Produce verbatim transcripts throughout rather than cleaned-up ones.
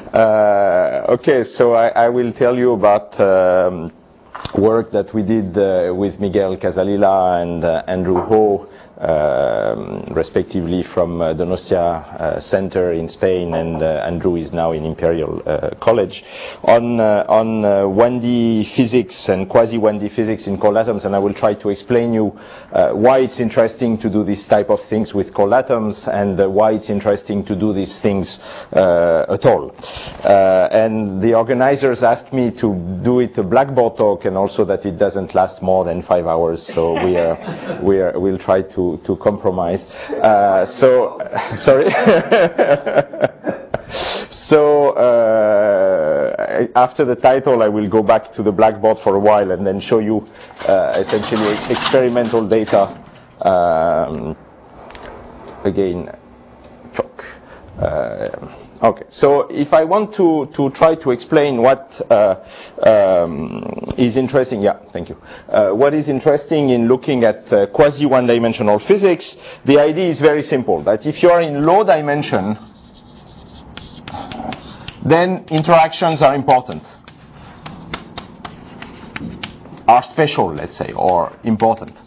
Uh, okay, so I, I will tell you about um, work that we did uh, with Miguel Casalila and uh, Andrew Ho, um, respectively from uh, Donostia uh, Center in Spain, and uh, Andrew is now in Imperial uh, College, on uh, on uh, one D physics and quasi one D physics in cold atoms, and I will try to explain you uh, why it's interesting to do this type of things with cold atoms, and uh, why it's interesting to do these things uh, at all. Uh, and the organizers asked me to do it a blackboard talk, and also that it doesn't last more than five hours, so we are we are we'll try to to compromise. Uh, so, sorry. So, uh, after the title, I will go back to the blackboard for a while and then show you uh, essentially experimental data. Um, again, chalk. Uh, Okay, so if I want to, to try to explain what uh, um, is interesting, yeah, thank you. Uh, what is interesting in looking at uh, quasi one-dimensional physics, the idea is very simple, that if you are in low dimension, then interactions are important, are special, let's say, or important.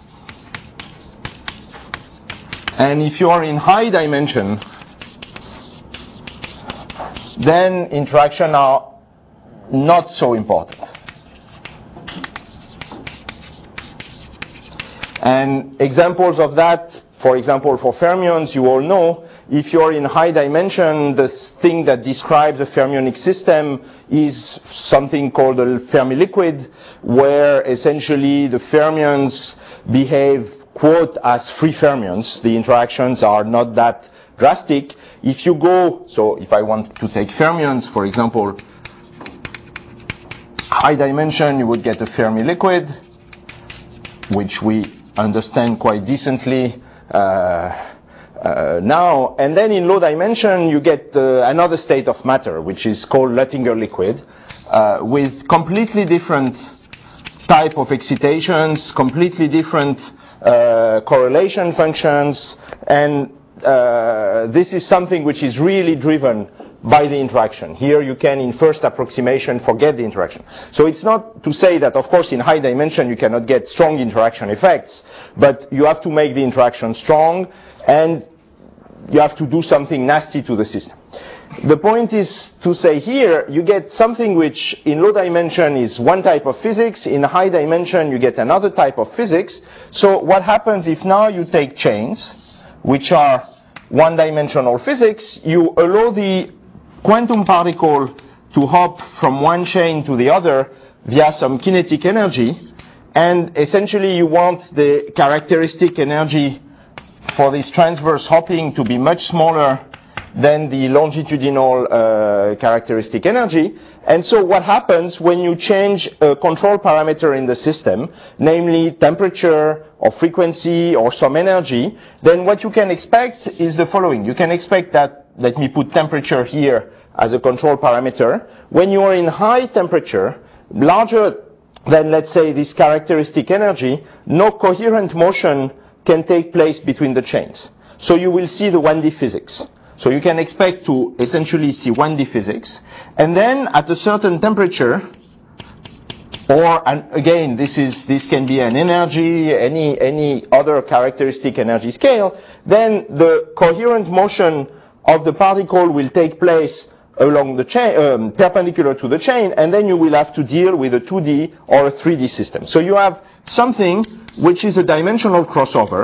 And if you are in high dimension, then interactions are not so important. And examples of that, for example, for fermions, you all know, if you're in high dimension, the thing that describes the fermionic system is something called a Fermi liquid, where essentially the fermions behave, quote, as free fermions. The interactions are not that drastic. If you go, so if I want to take fermions, for example, high dimension, you would get a Fermi liquid, which we understand quite decently uh, uh, now. And then in low dimension, you get uh, another state of matter, which is called Luttinger liquid, uh, with completely different type of excitations, completely different uh, correlation functions, and Uh, this is something which is really driven by the interaction. Here you can, in first approximation, forget the interaction. So it's not to say that, of course, in high dimension you cannot get strong interaction effects, but you have to make the interaction strong, and you have to do something nasty to the system. The point is to say here, you get something which in low dimension is one type of physics, in high dimension you get another type of physics. So what happens if now you take chains, which are one-dimensional physics, you allow the quantum particle to hop from one chain to the other via some kinetic energy, and essentially you want the characteristic energy for this transverse hopping to be much smaller than the longitudinal uh, characteristic energy. And so what happens when you change a control parameter in the system, namely temperature or frequency or some energy, then what you can expect is the following. You can expect that, let me put temperature here as a control parameter. When you are in high temperature, larger than, let's say, this characteristic energy, no coherent motion can take place between the chains. So you will see the one D physics. So you can expect to essentially see one D physics. And then at a certain temperature, or and again, this is this can be an energy, any any other characteristic energy scale, then the coherent motion of the particle will take place along the chain, um, perpendicular to the chain, and then you will have to deal with a two D or a three D system. So you have something which is a dimensional crossover,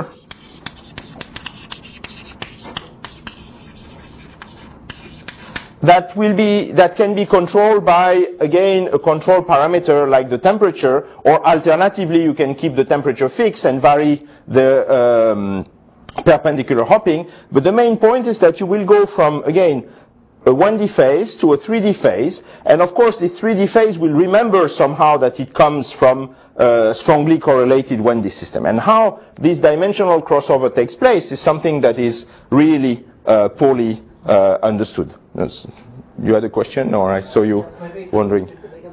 that will be, that can be controlled by, again, a control parameter like the temperature, or alternatively you can keep the temperature fixed and vary the um, perpendicular hopping. But the main point is that you will go from, again, a one D phase to a three D phase, and of course the three D phase will remember somehow that it comes from a strongly correlated one D system. And how this dimensional crossover takes place is something that is really uh, poorly Uh, understood. Yes. You had a question, or I saw you yes, maybe wondering. To, to take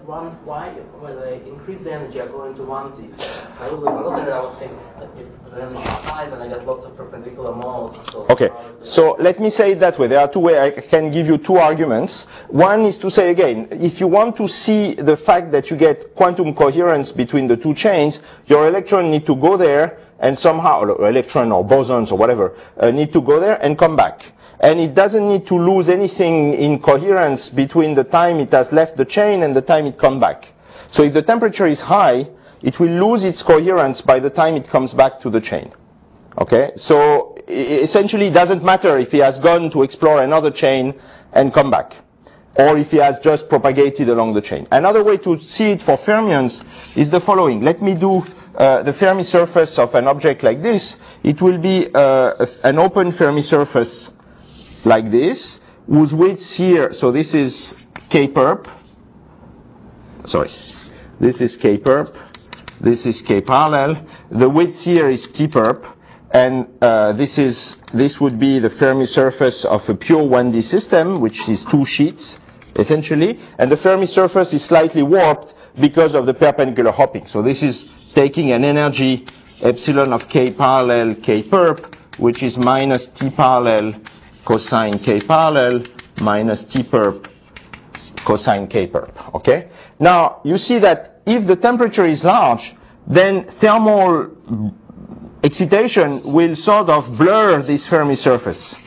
one, why, when I increase the energy, I go into one Z. So I would look at it, I would think, if the energy is high, then I get lots of perpendicular modes. So Okay, so let me say it that way. There are two ways. I can give you two arguments. One is to say again, if you want to see the fact that you get quantum coherence between the two chains, your electron need to go there and somehow, or electron or bosons or whatever, uh, need to go there and come back. And it doesn't need to lose anything in coherence between the time it has left the chain and the time it comes back. So if the temperature is high, it will lose its coherence by the time it comes back to the chain. Okay? So essentially it doesn't matter if he has gone to explore another chain and come back, or if he has just propagated along the chain. Another way to see it for fermions is the following. Let me do uh, the Fermi surface of an object like this. It will be uh, an open Fermi surface like this, whose width here, so this is K perp, sorry, this is K perp, this is K parallel, the width here is T perp, and uh, this is, this would be the Fermi surface of a pure one D system, which is two sheets, essentially, and the Fermi surface is slightly warped because of the perpendicular hopping. So this is taking an energy epsilon of K parallel K perp, which is minus T parallel cosine K parallel minus T perp cosine K perp, okay? Now, you see that if the temperature is large, then thermal excitation will sort of blur this Fermi surface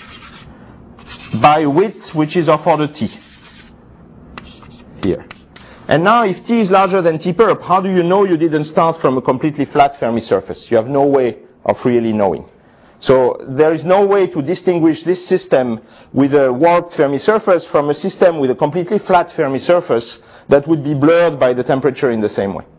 by width, which is of order T, here. And now, if T is larger than T perp, how do you know you didn't start from a completely flat Fermi surface? You have no way of really knowing. So there is no way to distinguish this system with a warped Fermi surface from a system with a completely flat Fermi surface that would be blurred by the temperature in the same way.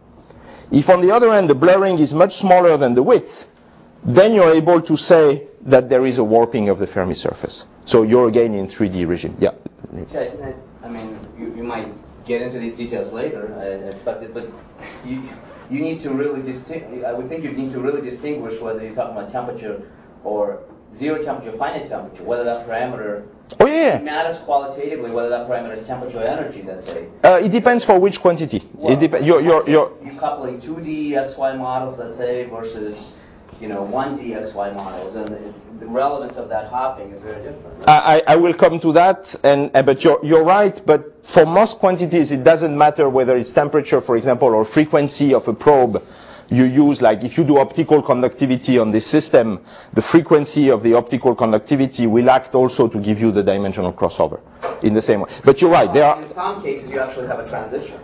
If on the other hand the blurring is much smaller than the width, then you're able to say that there is a warping of the Fermi surface. So you're again in three D regime. Yeah. Yes, I mean, you, you might get into these details later, I expect it, but you you need to really distinguish. I would think you need to really distinguish whether you're talking about temperature or zero temperature, finite temperature, whether that parameter oh, yeah. matters qualitatively, whether that parameter is temperature or energy, let's say. Uh, it depends for which quantity. Well, it dep- you're, you're, you're, you're coupling two D X Y models, let's say, versus, you know, one D X Y models, and the, the relevance of that hopping is very different. Right? I, I will come to that, and uh, but you're, you're right, but for most quantities it doesn't matter whether it's temperature, for example, or frequency of a probe. You use, like, if you do optical conductivity on this system, the frequency of the optical conductivity will act also to give you the dimensional crossover in the same way. But you're right, there are... In some cases, you actually have a transition.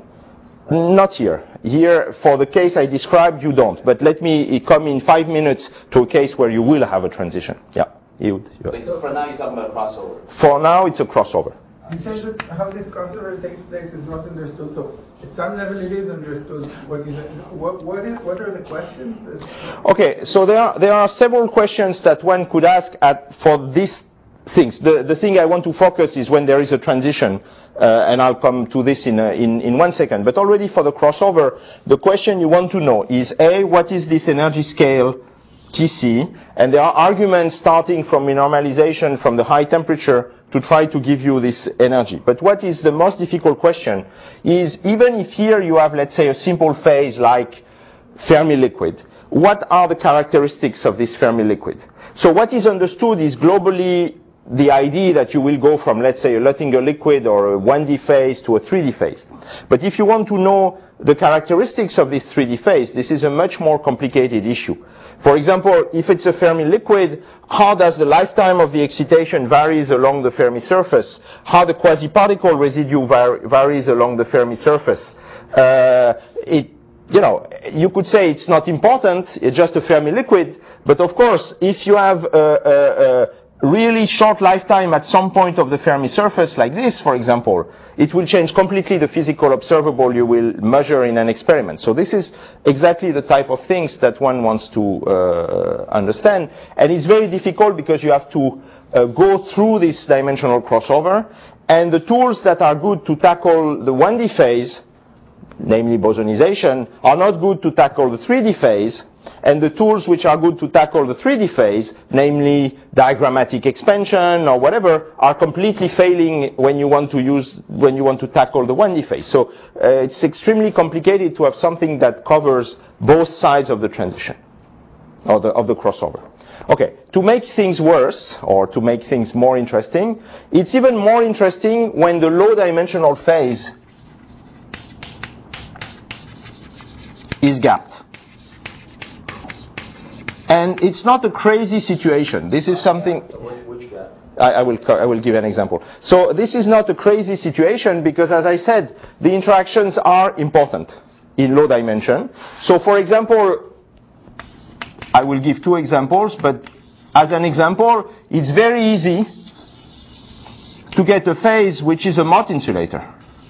Not here. Here, for the case I described, you don't. But let me come in five minutes to a case where you will have a transition. Yeah. You, you but for now, you're talking about a crossover. For now, it's a crossover. You said that how this crossover takes place is not understood. So at some level it is understood. What is it, what what is what are the questions? Okay, so there are there are several questions that one could ask at for these things. The the thing I want to focus is when there is a transition, uh, and I'll come to this in, a, in in one second. But already for the crossover, the question you want to know is A, what is this energy scale T C? And there are arguments starting from renormalization from the high temperature to try to give you this energy. But what is the most difficult question is, even if here you have, let's say, a simple phase like Fermi liquid, what are the characteristics of this Fermi liquid? So what is understood is globally the idea that you will go from, let's say, a Luttinger liquid or a one D phase to a three D phase. But if you want to know the characteristics of this three D phase, this is a much more complicated issue. For example, if it's a Fermi liquid, how does the lifetime of the excitation varies along the Fermi surface? How the quasi-particle residue var- varies along the Fermi surface? Uh, it, you know, you could say it's not important, it's just a Fermi liquid, but of course, if you have a, a, a really short lifetime at some point of the Fermi surface, like this, for example, it will change completely the physical observable you will measure in an experiment. So this is exactly the type of things that one wants to uh, understand. And it's very difficult because you have to uh, go through this dimensional crossover. And the tools that are good to tackle the one D phase, namely bosonization, are not good to tackle the three D phase, and the tools which are good to tackle the three D phase, namely diagrammatic expansion or whatever, are completely failing when you want to use, when you want to tackle the one D phase. So uh, it's extremely complicated to have something that covers both sides of the transition, or the, of the crossover. Okay, to make things worse, or to make things more interesting, it's even more interesting when the low dimensional phase is gapped. And it's not a crazy situation. This is something. Which gap? I, I will I will give an example. So this is not a crazy situation because, as I said, the interactions are important in low dimension. So, for example, I will give two examples, but as an example, it's very easy to get a phase which is a Mott insulator.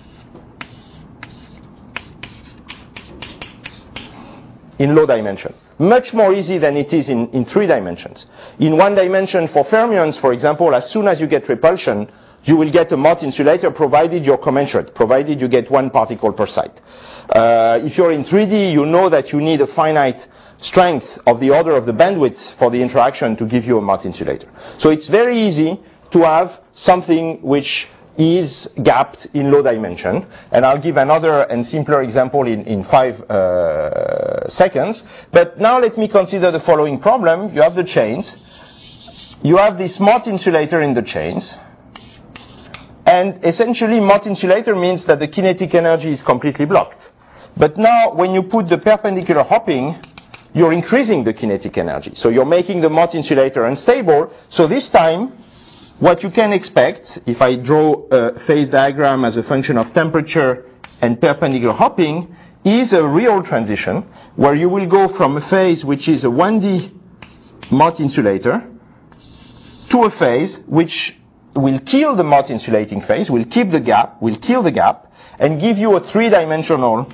In low dimension. Much more easy than it is in, in three dimensions. In one dimension for fermions, for example, as soon as you get repulsion, you will get a Mott insulator provided you're commensurate, provided you get one particle per site. Uh, if you're in three D, you know that you need a finite strength of the order of the bandwidth for the interaction to give you a Mott insulator. So it's very easy to have something which is gapped in low dimension. And I'll give another and simpler example in, in five uh, seconds. But now let me consider the following problem. You have the chains. You have this Mott insulator in the chains. And essentially, Mott insulator means that the kinetic energy is completely blocked. But now, when you put the perpendicular hopping, you're increasing the kinetic energy. So you're making the Mott insulator unstable. So this time, what you can expect, if I draw a phase diagram as a function of temperature and perpendicular hopping, is a real transition where you will go from a phase which is a one D Mott insulator to a phase which will kill the Mott insulating phase, will keep the gap, will kill the gap, and give you a three-dimensional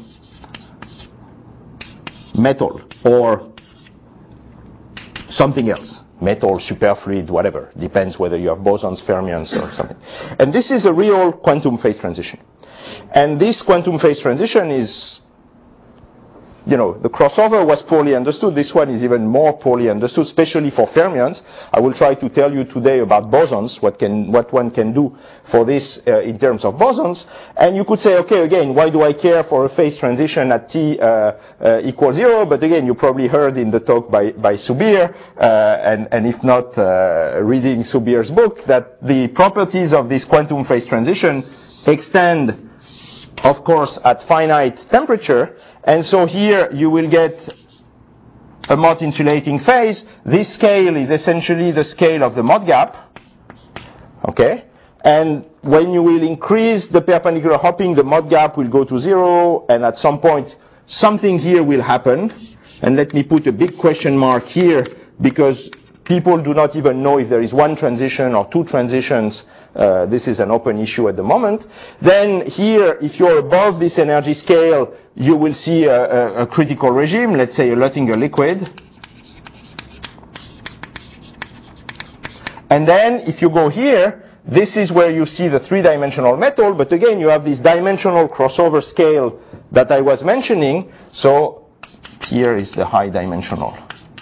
metal or something else. Metal, superfluid, whatever. Depends whether you have bosons, fermions, or something. And this is a real quantum phase transition. And this quantum phase transition is, you know, the crossover was poorly understood. This one is even more poorly understood, especially for fermions. I will try to tell you today about bosons, what can, what one can do for this uh, in terms of bosons. And you could say, okay, again, why do I care for a phase transition at t uh, uh, equals zero? But again, you probably heard in the talk by, by Subir, uh, and, and if not, uh, reading Subir's book, that the properties of this quantum phase transition extend, of course, at finite temperature. And so here you will get a Mott insulating phase. This scale is essentially the scale of the Mott gap. Okay? And when you will increase the perpendicular hopping, the Mott gap will go to zero, and at some point something here will happen. And let me put a big question mark here, because people do not even know if there is one transition or two transitions. Uh, this is an open issue at the moment. Then here, if you're above this energy scale, you will see a, a, a critical regime, let's say a Luttinger liquid. And then if you go here, this is where you see the three-dimensional metal, but again, you have this dimensional crossover scale that I was mentioning. So here is the high dimensional.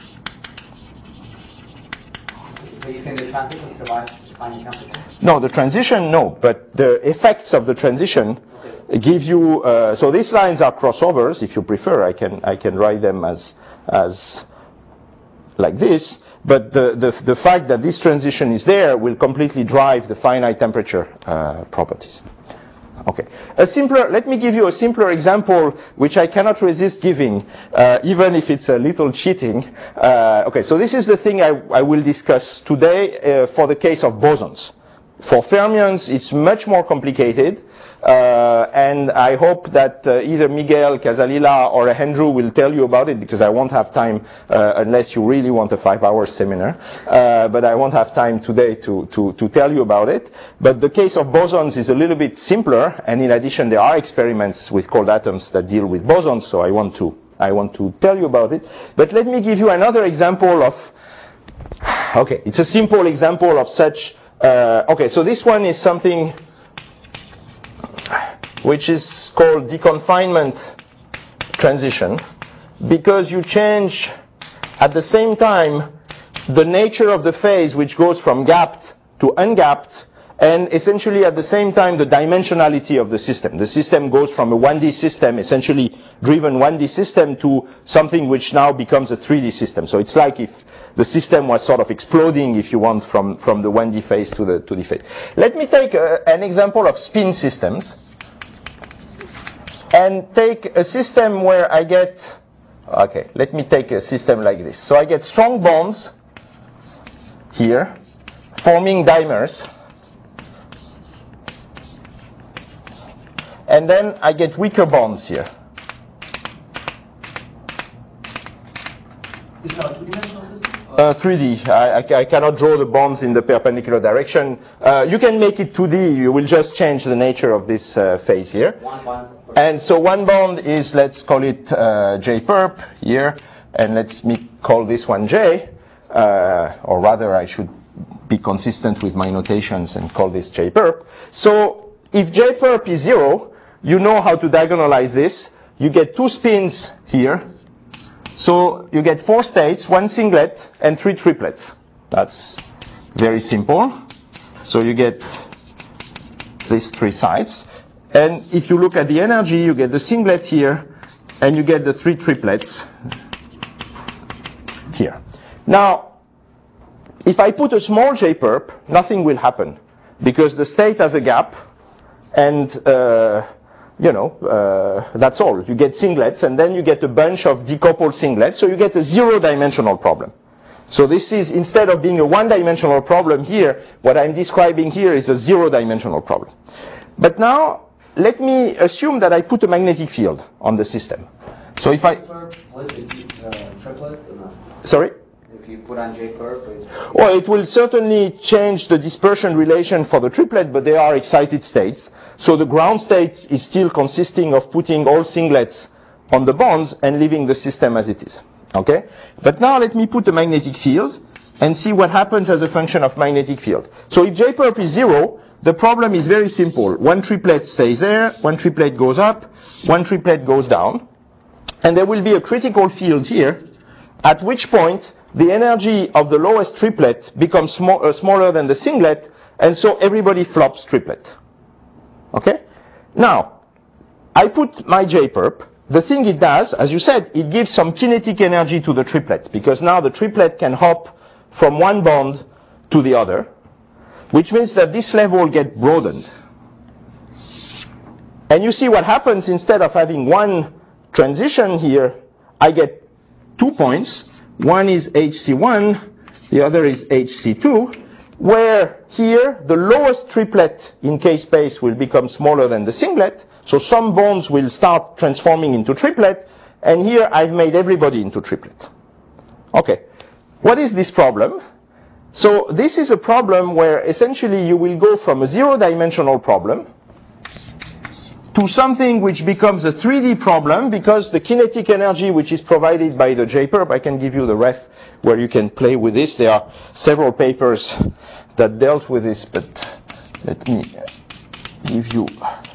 Do you think this transition will survive finding temperature? No, the transition, no, but the effects of the transition okay. give you. Uh, so these lines are crossovers. If you prefer, I can I can write them as as like this. But the the, the fact that this transition is there will completely drive the finite temperature uh, properties. Okay. A simpler. Let me give you a simpler example, which I cannot resist giving, uh, even if it's a little cheating. Uh, okay. So this is the thing I, I will discuss today uh, for the case of bosons. For fermions, it's much more complicated, uh, and I hope that uh, either Miguel, Casalila, or Andrew will tell you about it, because I won't have time uh, unless you really want a five-hour seminar. Uh, but I won't have time today to, to, to tell you about it. But the case of bosons is a little bit simpler, and in addition, there are experiments with cold atoms that deal with bosons, so I want to I want to tell you about it. But let me give you another example of. Okay, it's a simple example of such. Uh, okay, so this one is something which is called deconfinement transition, because you change at the same time the nature of the phase, which goes from gapped to ungapped, and essentially at the same time the dimensionality of the system. The system goes from a one D system, essentially driven one D system, to something which now becomes a three D system. So it's like if the system was sort of exploding, if you want, from, from the one D phase to the two D phase. Let me take a, an example of spin systems and take a system where I get, okay, let me take a system like this. So I get strong bonds here forming dimers, and then I get weaker bonds here. Is that a two-dimensional system? Uh, three D. I, I, I cannot draw the bonds in the perpendicular direction. Uh, you can make it two D. You will just change the nature of this uh, phase here. One bond. And so one bond is, let's call it uh, J perp here, and let's me call this one J, uh, or rather I should be consistent with my notations and call this J perp. So if J perp is zero, you know how to diagonalize this. You get two spins here. So you get four states, one singlet, and three triplets. That's very simple. So you get these three sides. And if you look at the energy, you get the singlet here, and you get the three triplets here. Now, if I put a small J perp, nothing will happen, because the state has a gap, and uh, you know, uh, that's all. You get singlets, and then you get a bunch of decoupled singlets, so you get a zero-dimensional problem. So this is, instead of being a one-dimensional problem here, what I'm describing here is a zero-dimensional problem. But now, let me assume that I put a magnetic field on the system. So if I... What is it, uh, triplet or not? Sorry? If you put on J perp, well, it will certainly change the dispersion relation for the triplet, but they are excited states. So the ground state is still consisting of putting all singlets on the bonds and leaving the system as it is. Okay? But now let me put a magnetic field and see what happens as a function of magnetic field. So if J perp is zero, the problem is very simple. One triplet stays there, one triplet goes up, one triplet goes down, and there will be a critical field here, at which point the energy of the lowest triplet becomes small, uh, smaller than the singlet, and so everybody flops triplet. Okay? Now, I put my J perp. The thing it does, as you said, it gives some kinetic energy to the triplet, because now the triplet can hop from one bond to the other, which means that this level gets broadened. And you see what happens, instead of having one transition here, I get two points. One is H C one, the other is H C two, where here the lowest triplet in K space will become smaller than the singlet, so some bonds will start transforming into triplet, and here I've made everybody into triplet. Okay, what is this problem? So this is a problem where essentially you will go from a zero-dimensional problem to something which becomes a three D problem, because the kinetic energy which is provided by the J perp, I can give you the ref where you can play with this. There are several papers that dealt with this, but let me give you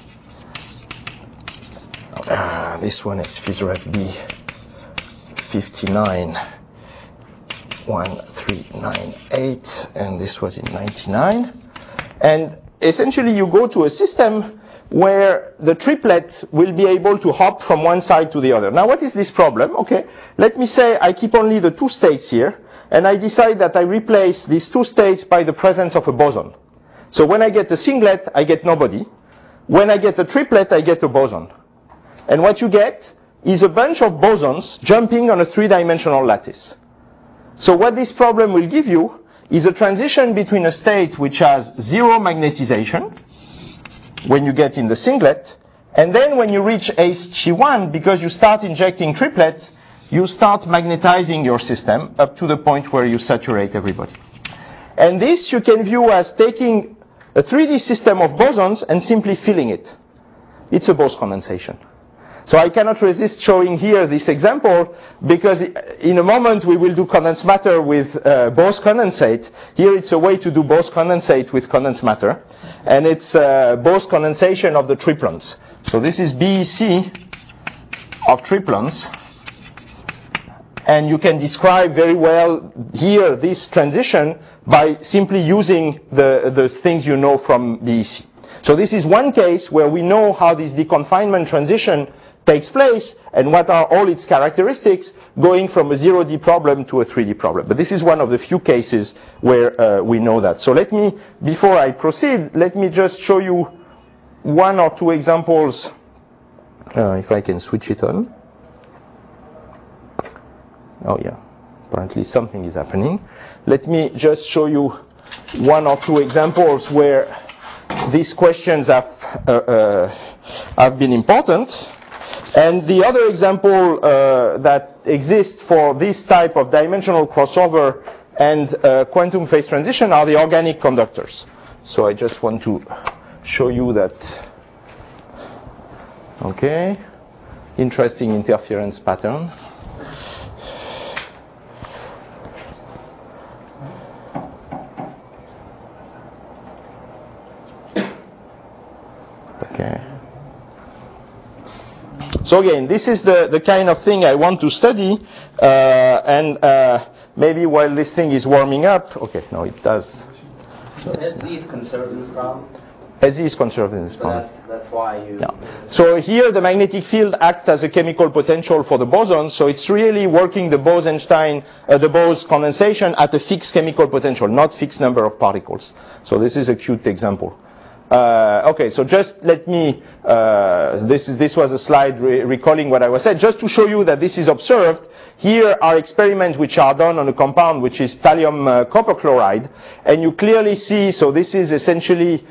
uh, this one. It's PhysRef B fifty-nine one three nine eight, and this was in ninety-nine. And essentially you go to a system where the triplet will be able to hop from one side to the other. Now, what is this problem? Okay, let me say I keep only the two states here, and I decide that I replace these two states by the presence of a boson. So when I get a singlet, I get nobody. When I get a triplet, I get a boson. And what you get is a bunch of bosons jumping on a three-dimensional lattice. So what this problem will give you is a transition between a state which has zero magnetization, when you get in the singlet, and then when you reach H C one, because you start injecting triplets, you start magnetizing your system up to the point where you saturate everybody. And this you can view as taking a three D system of bosons and simply filling it. It's a Bose condensation. So I cannot resist showing here this example because in a moment we will do condensed matter with uh, Bose condensate. Here it's a way to do Bose condensate with condensed matter. And it's uh, Bose condensation of the triplons. So this is B E C of triplons. And you can describe very well here this transition by simply using the, the things you know from B E C. So this is one case where we know how this deconfinement transition takes place and what are all its characteristics going from a zero D problem to a three D problem. But this is one of the few cases where uh, we know that. So let me, before I proceed, let me just show you one or two examples, uh, if I can switch it on. Oh yeah, apparently something is happening. Let me just show you one or two examples where these questions have, uh, uh, have been important. And the other example uh, that exists for this type of dimensional crossover and uh, quantum phase transition are the organic conductors. So I just want to show you that. Okay, interesting interference pattern. Okay. So again, this is the, the kind of thing I want to study, uh, and uh, maybe while this thing is warming up, okay, no, it does. So S Z is conserved in this problem? S Z is conserved in this So problem. that's, that's why you... Yeah. So here the magnetic field acts as a chemical potential for the boson, so it's really working the Bose-Einstein, uh, the Bose condensation at a fixed chemical potential, not fixed number of particles. So this is a cute example. Uh, okay, so just let me, uh, this is, this was a slide re- recalling what I was said, just to show you that this is observed. Here are experiments which are done on a compound which is thallium uh, copper chloride, and you clearly see, so this is essentially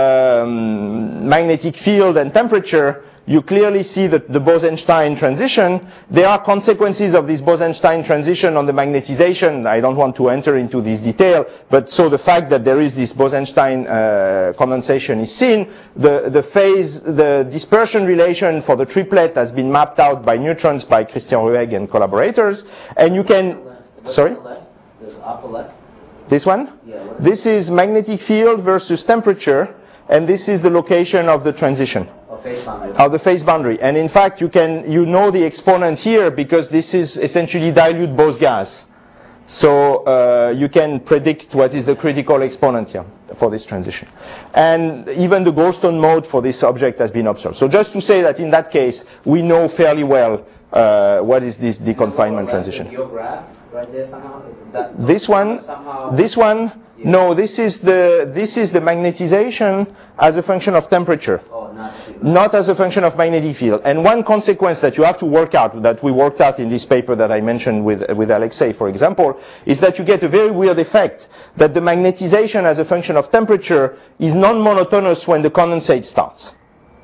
um, magnetic field and temperature. You clearly see that the Bose-Einstein transition. There are consequences of this Bose-Einstein transition on the magnetization. I don't want to enter into this detail, but so the fact that there is this Bose-Einstein uh, condensation is seen. The, the phase, the dispersion relation for the triplet has been mapped out by neutrons by Christian Ruegg and collaborators. And you can, sorry? The upper left? This one? Yeah, what is This is magnetic field versus temperature, and this is the location of the transition. Phase boundary. Of the phase boundary. And in fact, you can, you know the exponent here because this is essentially dilute Bose gas. So uh, you can predict what is the critical exponent here for this transition. And even the Goldstone mode for this object has been observed. So just to say that in that case, we know fairly well uh, what is this deconfinement transition. Your graph right there somehow? That, This one, somehow, this one, yeah. No, this is the this is the magnetization as a function of temperature. Oh, not Not as a function of magnetic field. And one consequence that you have to work out, that we worked out in this paper that I mentioned with, with Alexei, for example, is that you get a very weird effect, that the magnetization as a function of temperature is non-monotonous when the condensate starts.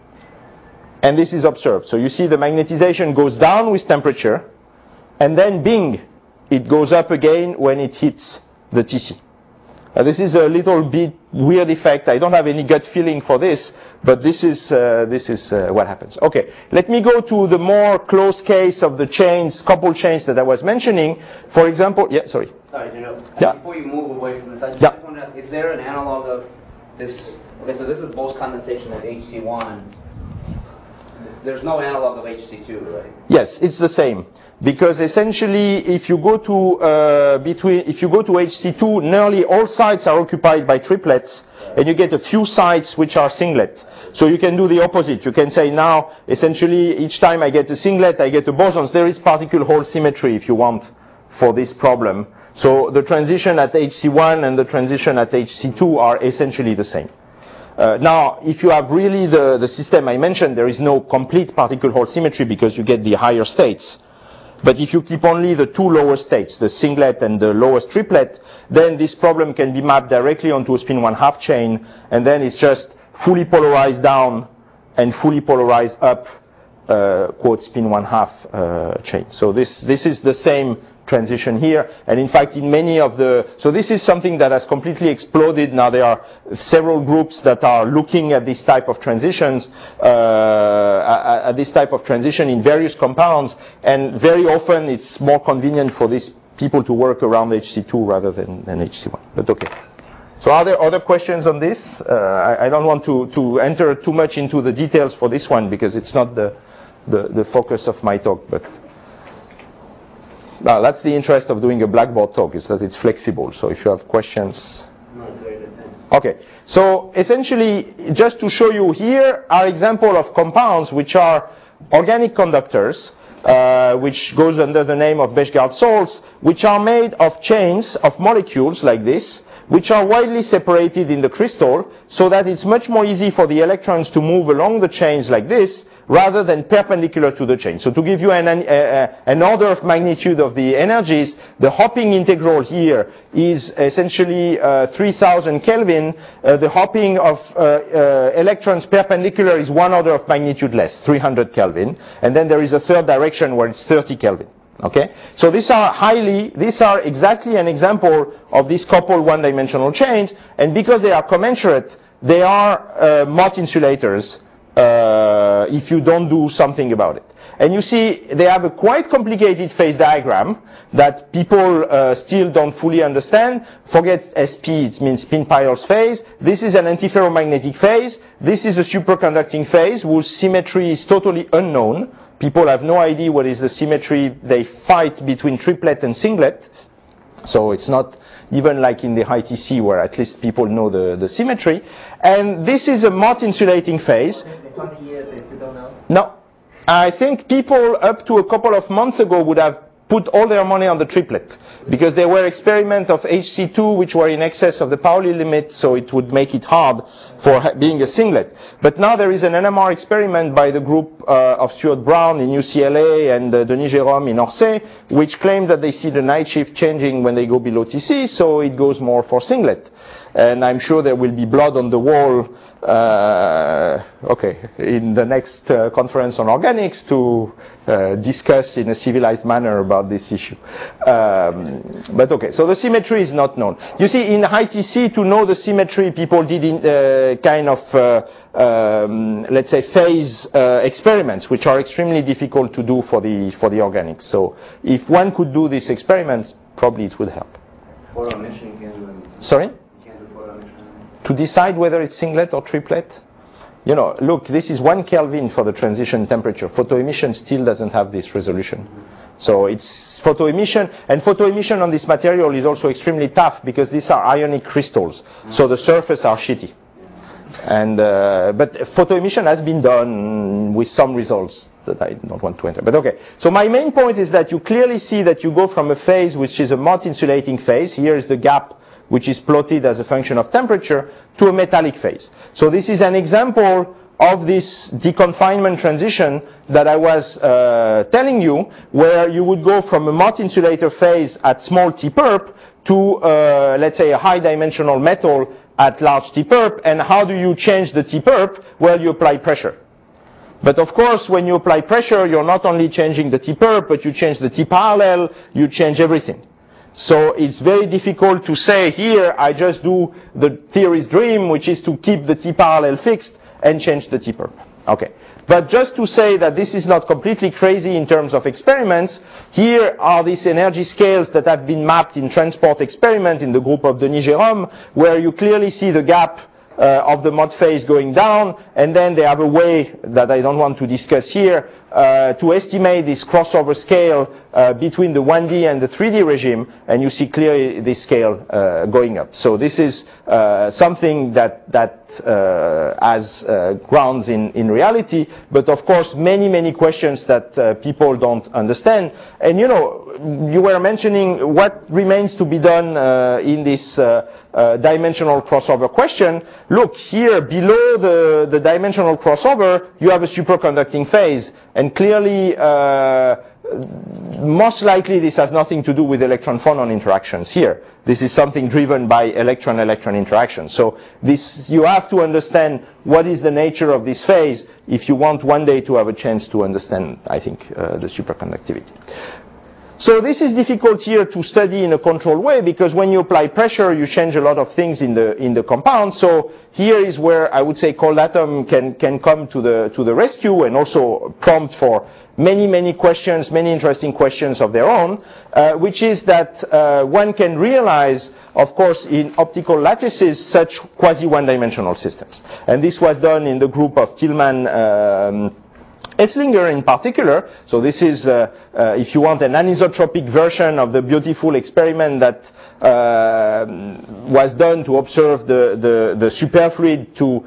And this is observed. So you see the magnetization goes down with temperature, and then bing, it goes up again when it hits the T C. Uh, this is a little bit weird effect. I don't have any gut feeling for this, but this is uh, this is uh, what happens. Okay, let me go to the more close case of the chains, couple chains that I was mentioning. For example, yeah, sorry. Sorry, you know, Yeah. before you move away from this, I just Yeah. want to ask, is there an analog of this? Okay, so this is Bose condensation at H C one. There's no analog of H C two, right? Yes, it's the same. Because essentially, if you go to uh, between, if you go to H C two, nearly all sites are occupied by triplets, and you get a few sites which are singlet. So you can do the opposite. You can say now, essentially, each time I get a singlet, I get a bosons. There is particle hole symmetry, if you want, for this problem. So the transition at H C one and the transition at H C two are essentially the same. Uh, now, if you have really the, the system I mentioned, there is no complete particle hole symmetry because you get the higher states. But if you keep only the two lower states, the singlet and the lowest triplet, then this problem can be mapped directly onto a spin one half chain, and then it's just fully polarized down and fully polarized up uh, quote spin one half uh, chain. So this this is the same transition here, and in fact in many of the, so this is something that has completely exploded. Now there are several groups that are looking at this type of transitions, uh, at this type of transition in various compounds, and very often it's more convenient for these people to work around H C two rather than, than H C one, but okay. So are there other questions on this? Uh, I, I don't want to, to enter too much into the details for this one because it's not the, the, the focus of my talk, but now, that's the interest of doing a Blackboard talk, is that it's flexible. So if you have questions. No, it's very good. Thanks. Okay. So essentially, just to show you here are example of compounds which are organic conductors, uh, which goes under the name of Bechgard salts, which are made of chains of molecules like this, which are widely separated in the crystal, so that it's much more easy for the electrons to move along the chains like this, rather than perpendicular to the chain. So to give you an, uh, an order of magnitude of the energies, the hopping integral here is essentially uh, three thousand Kelvin. Uh, the hopping of uh, uh, electrons perpendicular is one order of magnitude less, three hundred Kelvin. And then there is a third direction where it's thirty Kelvin. Okay? So these are highly, these are exactly an example of these coupled one-dimensional chains. And because they are commensurate, they are uh, Mott insulators. Uh, if you don't do something about it. And you see, they have a quite complicated phase diagram that people uh, still don't fully understand. Forget S P, it means spin Peierls phase. This is an antiferromagnetic phase. This is a superconducting phase whose symmetry is totally unknown. People have no idea what is the symmetry. They fight between triplet and singlet. So it's not even like in the I T C where at least people know the, the symmetry. And this is a Mott insulating phase. twenty years, they still don't know? No. I think people up to a couple of months ago would have put all their money on the triplet because there were experiments of H C two which were in excess of the Pauli limit, so it would make it hard for ha- being a singlet. But now there is an N M R experiment by the group uh, of Stuart Brown in U C L A and uh, Denis Jérôme in Orsay, which claim that they see the night shift changing when they go below T C, so it goes more for singlet. And I'm sure there will be blood on the wall, uh, okay, in the next uh, conference on organics to uh, discuss in a civilized manner about this issue. Um, but okay, so the symmetry is not known. You see, in I T C, to know the symmetry, people did in, uh, kind of, uh, um, let's say, phase uh, experiments, which are extremely difficult to do for the for the organics. So if one could do these experiments, probably it would help. For emission, you can do them. Sorry? To To decide whether it's singlet or triplet? You know, look, this is one Kelvin for the transition temperature. Photoemission still doesn't have this resolution. So it's photoemission, and photoemission on this material is also extremely tough because these are ionic crystals. So the surface are shitty. And, uh, but photoemission has been done with some results that I don't want to enter. But okay. So my main point is that you clearly see that you go from a phase which is a Mott insulating phase. Here is the gap which is plotted as a function of temperature, to a metallic phase. So this is an example of this deconfinement transition that I was uh, telling you, where you would go from a Mott insulator phase at small T perp to, uh, let's say, a high dimensional metal at large T perp. And how do you change the T perp? Well, you apply pressure. But of course, when you apply pressure, you're not only changing the T perp, but you change the T parallel, you change everything. So it's very difficult to say here, I just do the theory's dream, which is to keep the T parallel fixed and change the T perp. Okay. But just to say that this is not completely crazy in terms of experiments, here are these energy scales that have been mapped in transport experiment in the group of Denis Jérôme, where you clearly see the gap uh, of the Mott phase going down, and then they have a way that I don't want to discuss here, Uh, to estimate this crossover scale uh, between the one D and the three D regime, and you see clearly this scale uh, going up. So this is uh, something that that uh, has uh, grounds in, in reality, but of course many, many questions that uh, people don't understand. And you know, you were mentioning what remains to be done uh, in this uh, uh, dimensional crossover question. Look, here below the, the dimensional crossover, you have a superconducting phase. And clearly, uh, most likely this has nothing to do with electron-phonon interactions here. This is something driven by electron-electron interactions. So this, you have to understand what is the nature of this phase if you want one day to have a chance to understand, I think, uh, the superconductivity. So this is difficult here to study in a controlled way because when you apply pressure, you change a lot of things in the in the compound. So here is where I would say cold atom can can come to the to the rescue and also prompt for many many questions, many interesting questions of their own, uh, which is that uh, one can realize, of course, in optical lattices such quasi one-dimensional systems, and this was done in the group of Tillman. Um, Eslinger in particular, so this is, uh, uh, if you want, an anisotropic version of the beautiful experiment that uh, was done to observe the, the, the superfluid to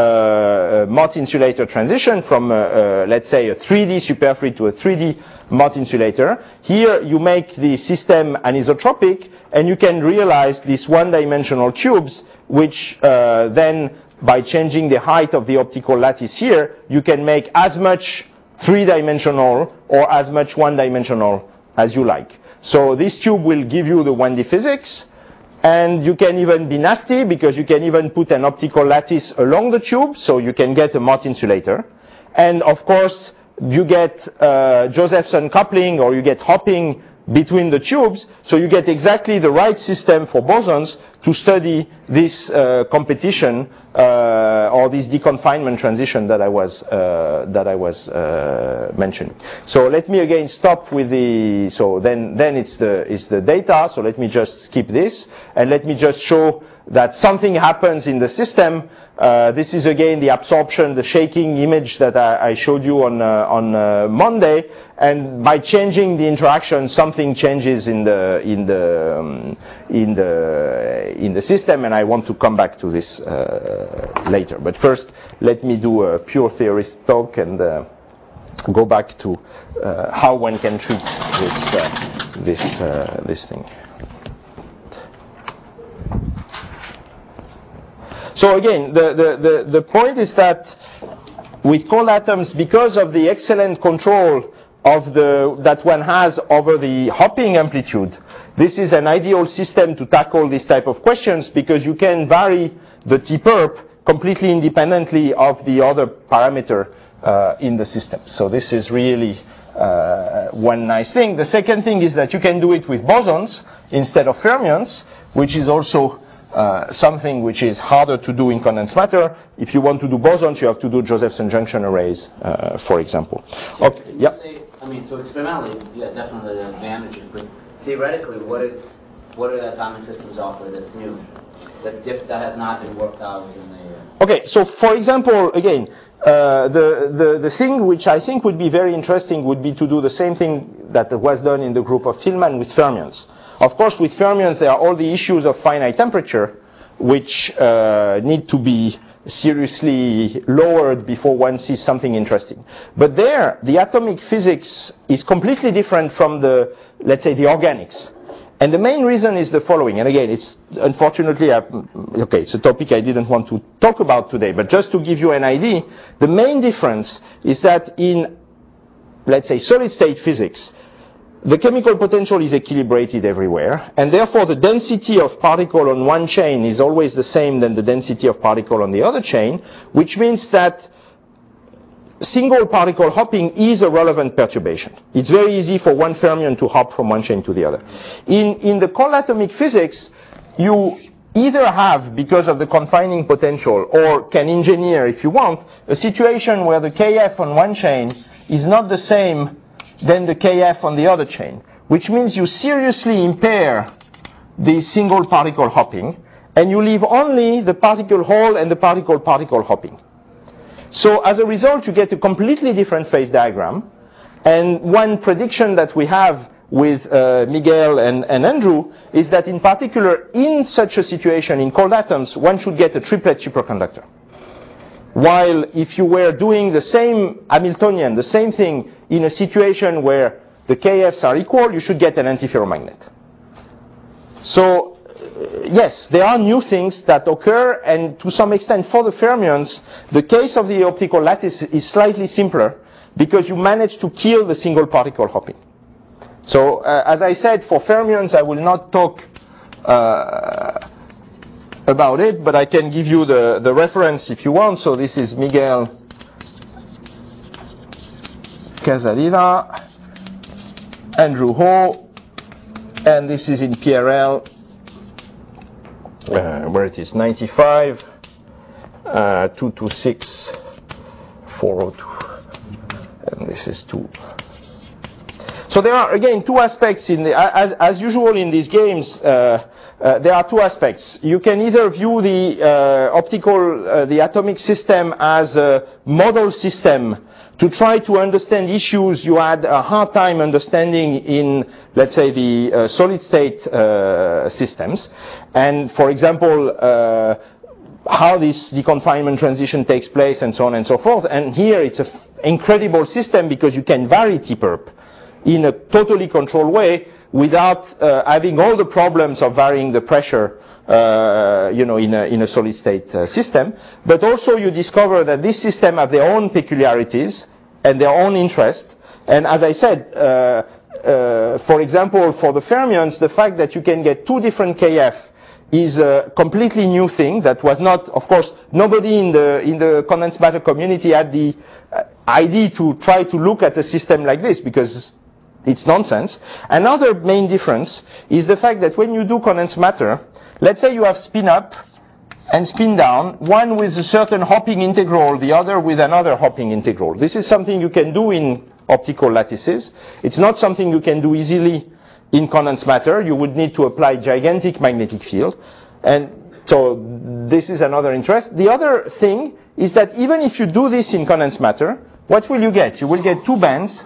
uh, Mott insulator transition from, uh, uh, let's say, a three D superfluid to a three D Mott insulator. Here you make the system anisotropic, and you can realize these one-dimensional tubes, which uh, then by changing the height of the optical lattice here, you can make as much three-dimensional or as much one-dimensional as you like. So this tube will give you the one D physics, and you can even be nasty because you can even put an optical lattice along the tube, so you can get a Mott insulator. And of course, you get uh, Josephson coupling, or you get hopping between the tubes, so you get exactly the right system for bosons to study this uh, competition uh, or this deconfinement transition that I was uh, that I was uh, mentioning. So let me again stop with the. So then then it's the it's the data. So let me just skip this and let me just show that something happens in the system. Uh, this is again the absorption, the shaking image that I, I showed you on uh, on uh, Monday. And by changing the interaction, something changes in the in the um, in the in the system. And I want to come back to this uh, later. But first, let me do a pure theorist talk and uh, go back to uh, how one can treat this uh, this uh, this thing. So again, the, the, the, the point is that with cold atoms, because of the excellent control of the, that one has over the hopping amplitude, this is an ideal system to tackle this type of questions because you can vary the T-perp completely independently of the other parameter uh, in the system. So this is really uh, one nice thing. The second thing is that you can do it with bosons instead of fermions, which is also Uh, something which is harder to do in condensed matter. If you want to do bosons, you have to do Josephson junction arrays, uh, for example. Okay. Yeah. Say, I mean, so experimentally, yeah, definitely the advantages, but theoretically, what is what are the atomic systems offer that's new, that diff, that has not been worked out in the? Uh... Okay. So, for example, again, uh, the the the thing which I think would be very interesting would be to do the same thing that was done in the group of Tillman with fermions. Of course, with fermions, there are all the issues of finite temperature, which uh, need to be seriously lowered before one sees something interesting. But there, the atomic physics is completely different from the, let's say, the organics. And the main reason is the following. And again, it's unfortunately, I've, okay, it's a topic I didn't want to talk about today. But just to give you an idea, the main difference is that in, let's say, solid-state physics, the chemical potential is equilibrated everywhere, and therefore the density of particle on one chain is always the same than the density of particle on the other chain, which means that single particle hopping is a relevant perturbation. It's very easy for one fermion to hop from one chain to the other. In, in the cold atomic physics, you either have, because of the confining potential, or can engineer, if you want, a situation where the K F on one chain is not the same than the K F on the other chain, which means you seriously impair the single particle hopping, and you leave only the particle Hall and the particle-particle hopping. So as a result, you get a completely different phase diagram, and one prediction that we have with uh, Miguel and, and Andrew is that in particular, in such a situation, in cold atoms, one should get a triplet superconductor. While if you were doing the same Hamiltonian, the same thing in a situation where the K Fs are equal, you should get an antiferromagnet. So, uh, yes, there are new things that occur, and to some extent for the fermions, the case of the optical lattice is slightly simpler because you manage to kill the single particle hopping. So uh, as I said, for fermions, I will not talk uh, about it, but I can give you the, the reference if you want. So this is Miguel Casadilla, Andrew Ho, and this is in P R L, uh, where it is ninety-five, uh, two two six, four oh two, and this is two. So there are, again, two aspects in the, as, as usual in these games, uh, uh, there are two aspects. You can either view the uh, optical, uh, the atomic system as a model system to try to understand issues you had a hard time understanding in, let's say, the uh, solid state uh, systems. And for example, uh, how this deconfinement transition takes place and so on and so forth. And here it's an f- incredible system because you can vary T perp in a totally controlled way without uh, having all the problems of varying the pressure, uh, you know, in a, in a solid state uh, system. But also you discover that this system have their own peculiarities and their own interest. And as I said, uh, uh, for example, for the fermions, the fact that you can get two different K F is a completely new thing that was not, of course, nobody in the in the condensed matter community had the uh, idea to try to look at a system like this because it's nonsense. Another main difference is the fact that when you do condensed matter, let's say you have spin up and spin down, one with a certain hopping integral, the other with another hopping integral. This is something you can do in optical lattices. It's not something you can do easily in condensed matter. You would need to apply gigantic magnetic field. And so this is another interest. The other thing is that even if you do this in condensed matter, what will you get? You will get two bands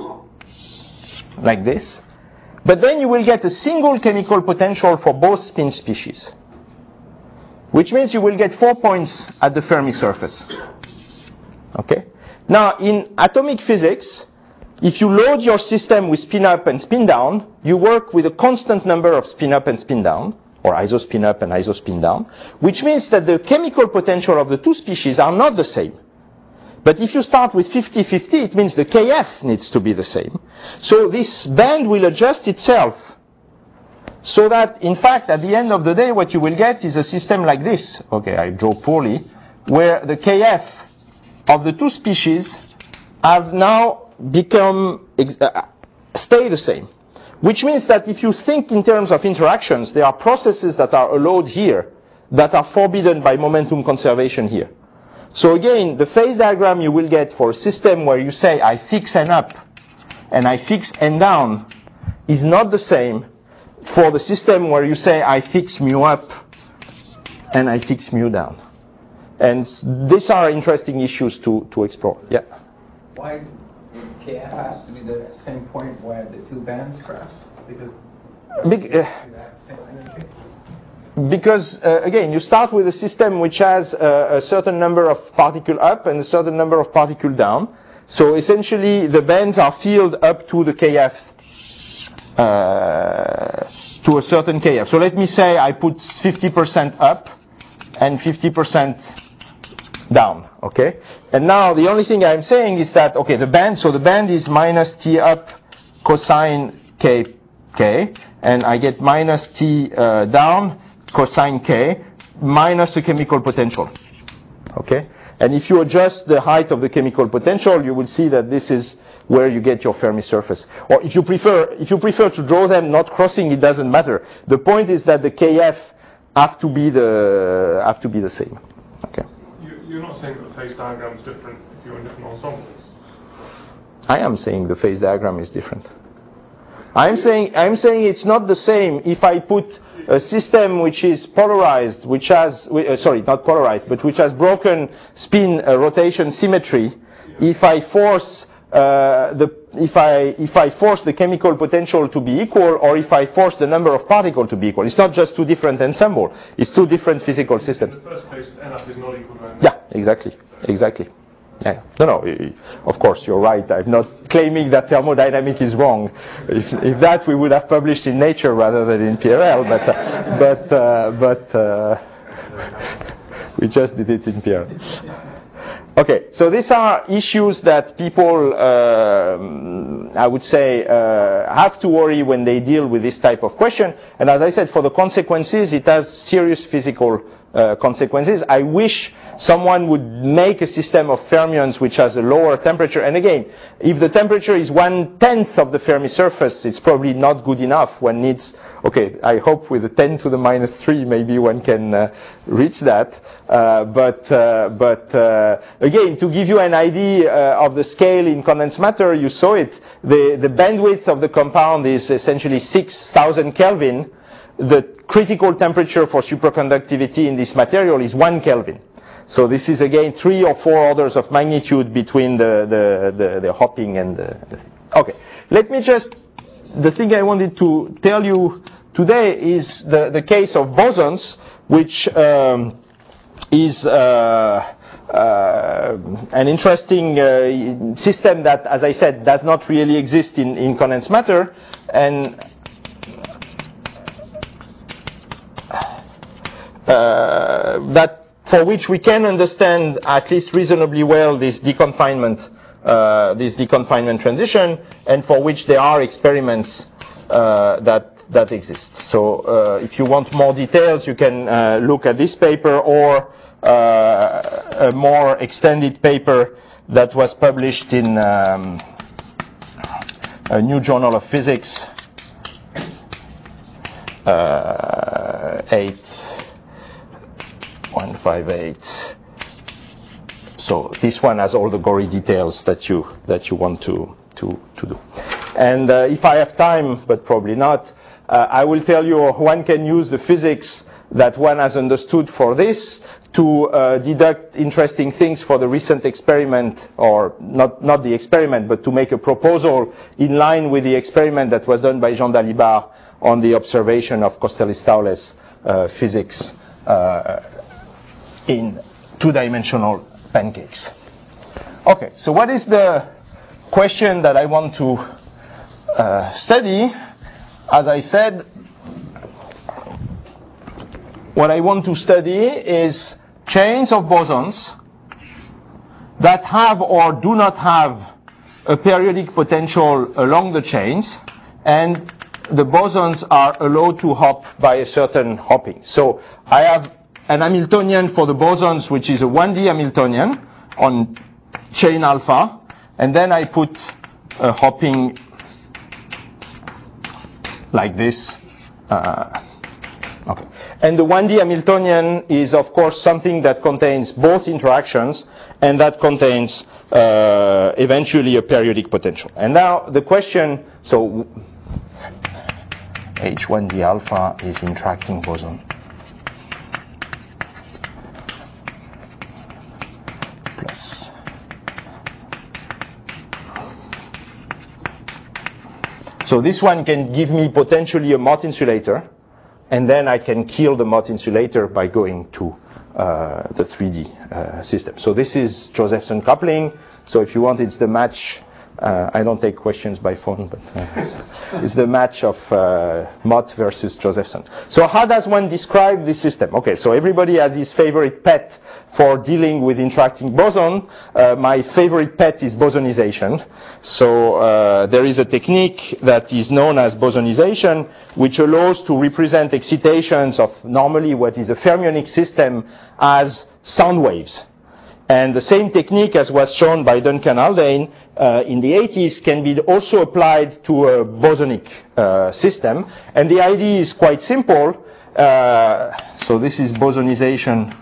like this, but then you will get a single chemical potential for both spin species, which means you will get four points at the Fermi surface. Okay? Now, in atomic physics, if you load your system with spin up and spin down, you work with a constant number of spin up and spin down, or isospin up and isospin down, which means that the chemical potential of the two species are not the same. But if you start with fifty fifty, it means the K F needs to be the same. So this band will adjust itself so that, in fact, at the end of the day, what you will get is a system like this. Okay, I draw poorly, where the K F of the two species have now become, uh, stay the same. Which means that if you think in terms of interactions, there are processes that are allowed here that are forbidden by momentum conservation here. So again, the phase diagram you will get for a system where you say I fix n up and I fix n down is not the same for the system where you say I fix mu up and I fix mu down. And these are interesting issues to, to explore. Yeah. Why K F has to be the same point where the two bands cross? Because Big, uh, that same energy. Because, uh, again, you start with a system which has uh, a certain number of particle up and a certain number of particle down. So essentially, the bands are filled up to the K F, uh, to a certain K F. So let me say I put fifty percent up and fifty percent down, okay? And now the only thing I'm saying is that, okay, the band, so the band is minus T up cosine K, K, and I get minus T uh, down cosine K minus the chemical potential. Okay? And if you adjust the height of the chemical potential, you will see that this is where you get your Fermi surface. Or if you prefer, if you prefer to draw them not crossing, it doesn't matter. The point is that the K F have to be the have to be the same. Okay. You, you're not saying that the phase diagram is different if you're in different ensembles. I am saying the phase diagram is different. I'm saying I'm saying it's not the same if I put a system which is polarized, which has uh, sorry, not polarized, but which has broken spin uh, rotation symmetry. Yeah. If I force uh, the if I if I force the chemical potential to be equal, or if I force the number of particles to be equal, it's not just two different ensembles. It's two different physical systems. In the first case, N up is not equal to N. Yeah, exactly, exactly. Yeah. No, no, of course, you're right. I'm not claiming that thermodynamic is wrong. If, if that, we would have published in Nature rather than in P R L, but, uh, but, uh, but uh, we just did it in P R L. Okay, so these are issues that people, uh, I would say, uh, have to worry when they deal with this type of question. And as I said, for the consequences, it has serious physical uh, consequences. I wish someone would make a system of fermions which has a lower temperature. And again, if the temperature is one-tenth of the Fermi surface, it's probably not good enough. One needs, okay, I hope with a ten to the minus three, maybe one can uh, reach that. Uh, but, uh, but uh, again, to give you an idea uh, of the scale in condensed matter, you saw it. The, the bandwidth of the compound is essentially six thousand Kelvin. The critical temperature for superconductivity in this material is one Kelvin. So this is again three or four orders of magnitude between the, the, the, the hopping and the, the okay. Let me just, the thing I wanted to tell you today is the, the case of bosons, which um, is uh, uh, an interesting uh, system that, as I said, does not really exist in, in condensed matter, and uh, that for which we can understand at least reasonably well this deconfinement, uh, this deconfinement transition, and for which there are experiments uh, that that exist. So, uh, if you want more details, you can uh, look at this paper or uh, a more extended paper that was published in um, a New Journal of Physics, uh, eight. one fifty-eight. So this one has all the gory details that you that you want to to to do. And uh, if I have time, but probably not, uh, I will tell you one can use the physics that one has understood for this to uh, deduct interesting things for the recent experiment, or not not the experiment, but to make a proposal in line with the experiment that was done by Jean Dalibard on the observation of Kosterlitz-Thouless uh, physics uh, in two-dimensional pancakes. Okay, so what is the question that I want to uh, study? As I said, what I want to study is chains of bosons that have or do not have a periodic potential along the chains, and the bosons are allowed to hop by a certain hopping. So I have an Hamiltonian for the bosons, which is a one D Hamiltonian on chain alpha, and then I put a hopping like this. Uh, okay. And the one D Hamiltonian is, of course, something that contains both interactions and that contains uh, eventually a periodic potential. And now the question, so H one D alpha is interacting boson. Plus. So this one can give me potentially a Mott insulator, and then I can kill the Mott insulator by going to uh, the three D uh, system. So this is Josephson coupling. So if you want, it's the match. Uh, I don't take questions by phone, but uh, it's, it's the match of uh, Mott versus Josephson. So how does one describe this system? Okay, so everybody has his favorite pet for dealing with interacting boson. Uh, my favorite pet is bosonization. So uh, there is a technique that is known as bosonization, which allows to represent excitations of normally what is a fermionic system as sound waves. And the same technique as was shown by Duncan Haldane uh, in the eighties can be also applied to a bosonic uh, system. And the idea is quite simple. Uh, so this is bosonization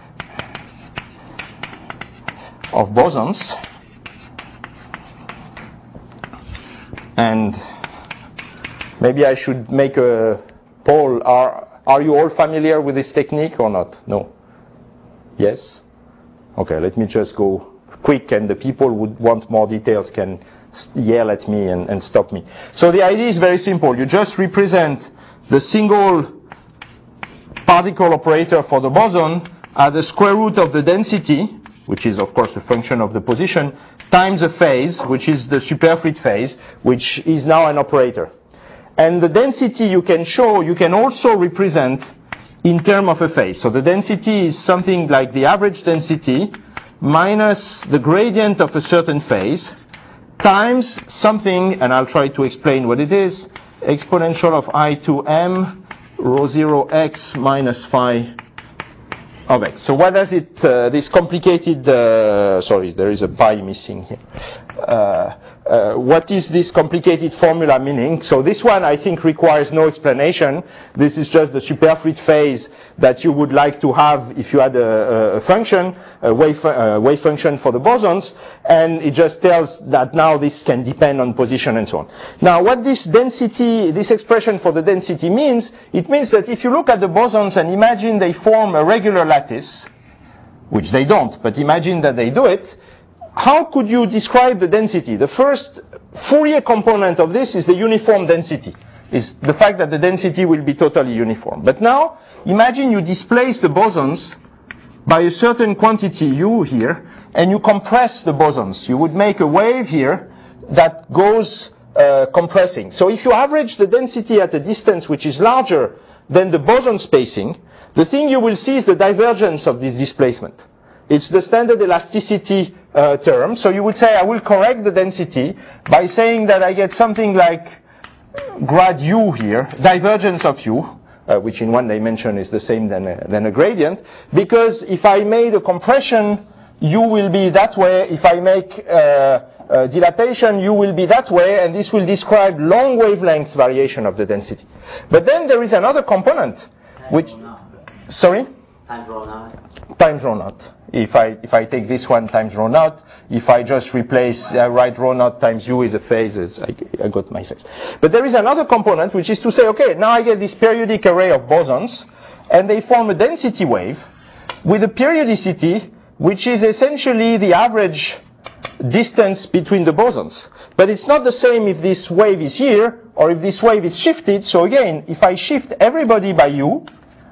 of bosons. And maybe I should make a poll. Are, are you all familiar with this technique or not? No? Yes? Okay, let me just go quick, and the people who would want more details can yell at me and, and stop me. So the idea is very simple. You just represent the single particle operator for the boson as the square root of the density, which is of course a function of the position, times a phase, which is the superfluid phase, which is now an operator. And the density you can show, you can also represent in terms of a phase. So the density is something like the average density minus the gradient of a certain phase times something, and I'll try to explain what it is, exponential of I to m rho zero x minus phi of x. So what does it, uh, this complicated, uh, sorry, there is a pi missing here. Uh, uh, what is this complicated formula meaning? So this one I think requires no explanation. This is just the superfluid phase that you would like to have if you had a, a function, a wave, a wave function for the bosons, and it just tells that now this can depend on position and so on. Now what this density, this expression for the density means, it means that if you look at the bosons and imagine they form a regular lattice, which they don't, but imagine that they do it, how could you describe the density? The first Fourier component of this is the uniform density. Is the fact that the density will be totally uniform. But now, imagine you displace the bosons by a certain quantity u here, and you compress the bosons. You would make a wave here that goes uh, compressing. So if you average the density at a distance which is larger than the boson spacing, the thing you will see is the divergence of this displacement. It's the standard elasticity uh, term. So you would say, I will correct the density by saying that I get something like grad u here, divergence of u, uh, which in one dimension is the same than a, than a gradient, because if I made a compression, u will be that way. If I make uh, uh, dilatation, u will be that way, and this will describe long wavelength variation of the density. But then there is another component, which, sorry? Times rho naught. Times rho naught. If I if I take this one times rho naught, if I just replace uh, write rho naught times u is a phase, it's, I, I got my phase. But there is another component, which is to say, okay, now I get this periodic array of bosons, and they form a density wave with a periodicity which is essentially the average distance between the bosons. But it's not the same if this wave is here or if this wave is shifted. So again, if I shift everybody by u,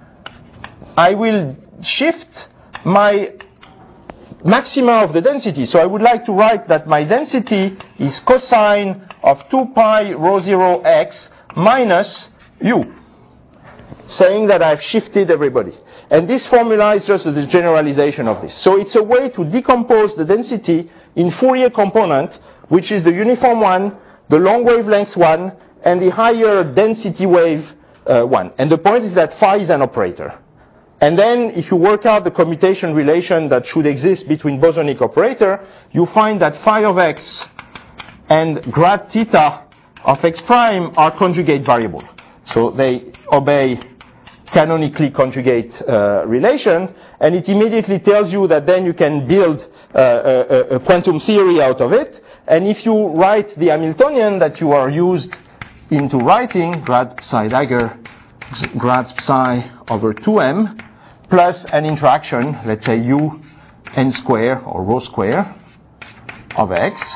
I will shift my maxima of the density. So I would like to write that my density is cosine of two pi rho zero x minus u, saying that I've shifted everybody. And this formula is just the generalization of this. So it's a way to decompose the density in Fourier component, which is the uniform one, the long wavelength one, and the higher density wave uh, one. And the point is that phi is an operator. And then if you work out the commutation relation that should exist between bosonic operator, you find that phi of x and grad theta of x prime are conjugate variable. So they obey canonically conjugate uh, relation, and it immediately tells you that then you can build uh, a, a quantum theory out of it. And if you write the Hamiltonian that you are used into writing, grad psi dagger, grad psi over two m, plus an interaction, let's say u n square or rho square of x.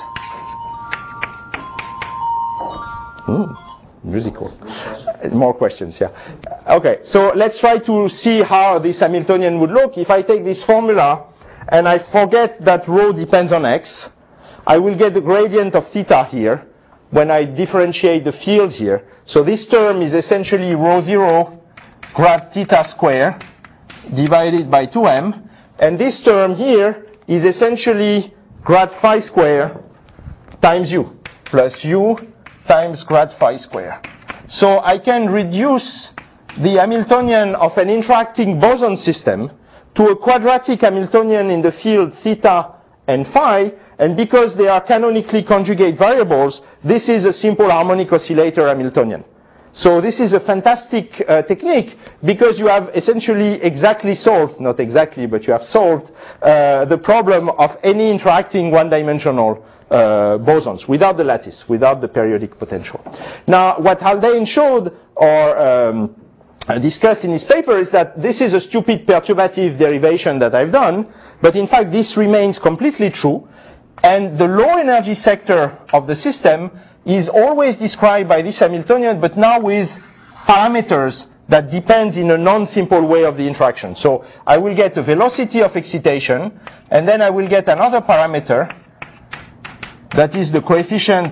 Hmm, musical. More questions, yeah. Okay, so let's try to see how this Hamiltonian would look. If I take this formula and I forget that rho depends on x, I will get the gradient of theta here when I differentiate the field here. So this term is essentially rho zero grad theta square divided by two m, and this term here is essentially grad phi square times u, plus u times grad phi square. So I can reduce the Hamiltonian of an interacting boson system to a quadratic Hamiltonian in the field theta and phi, and because they are canonically conjugate variables, this is a simple harmonic oscillator Hamiltonian. So this is a fantastic uh, technique because you have essentially exactly solved, not exactly, but you have solved uh, the problem of any interacting one-dimensional uh, bosons without the lattice, without the periodic potential. Now, what Haldane showed or um, discussed in his paper is that this is a stupid perturbative derivation that I've done, but in fact this remains completely true, and the low energy sector of the system is always described by this Hamiltonian, but now with parameters that depends in a non-simple way of the interaction. So I will get a velocity of excitation, and then I will get another parameter that is the coefficient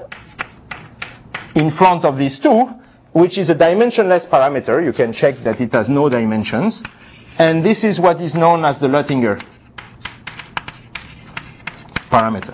in front of these two, which is a dimensionless parameter. You can check that it has no dimensions. And this is what is known as the Luttinger parameter.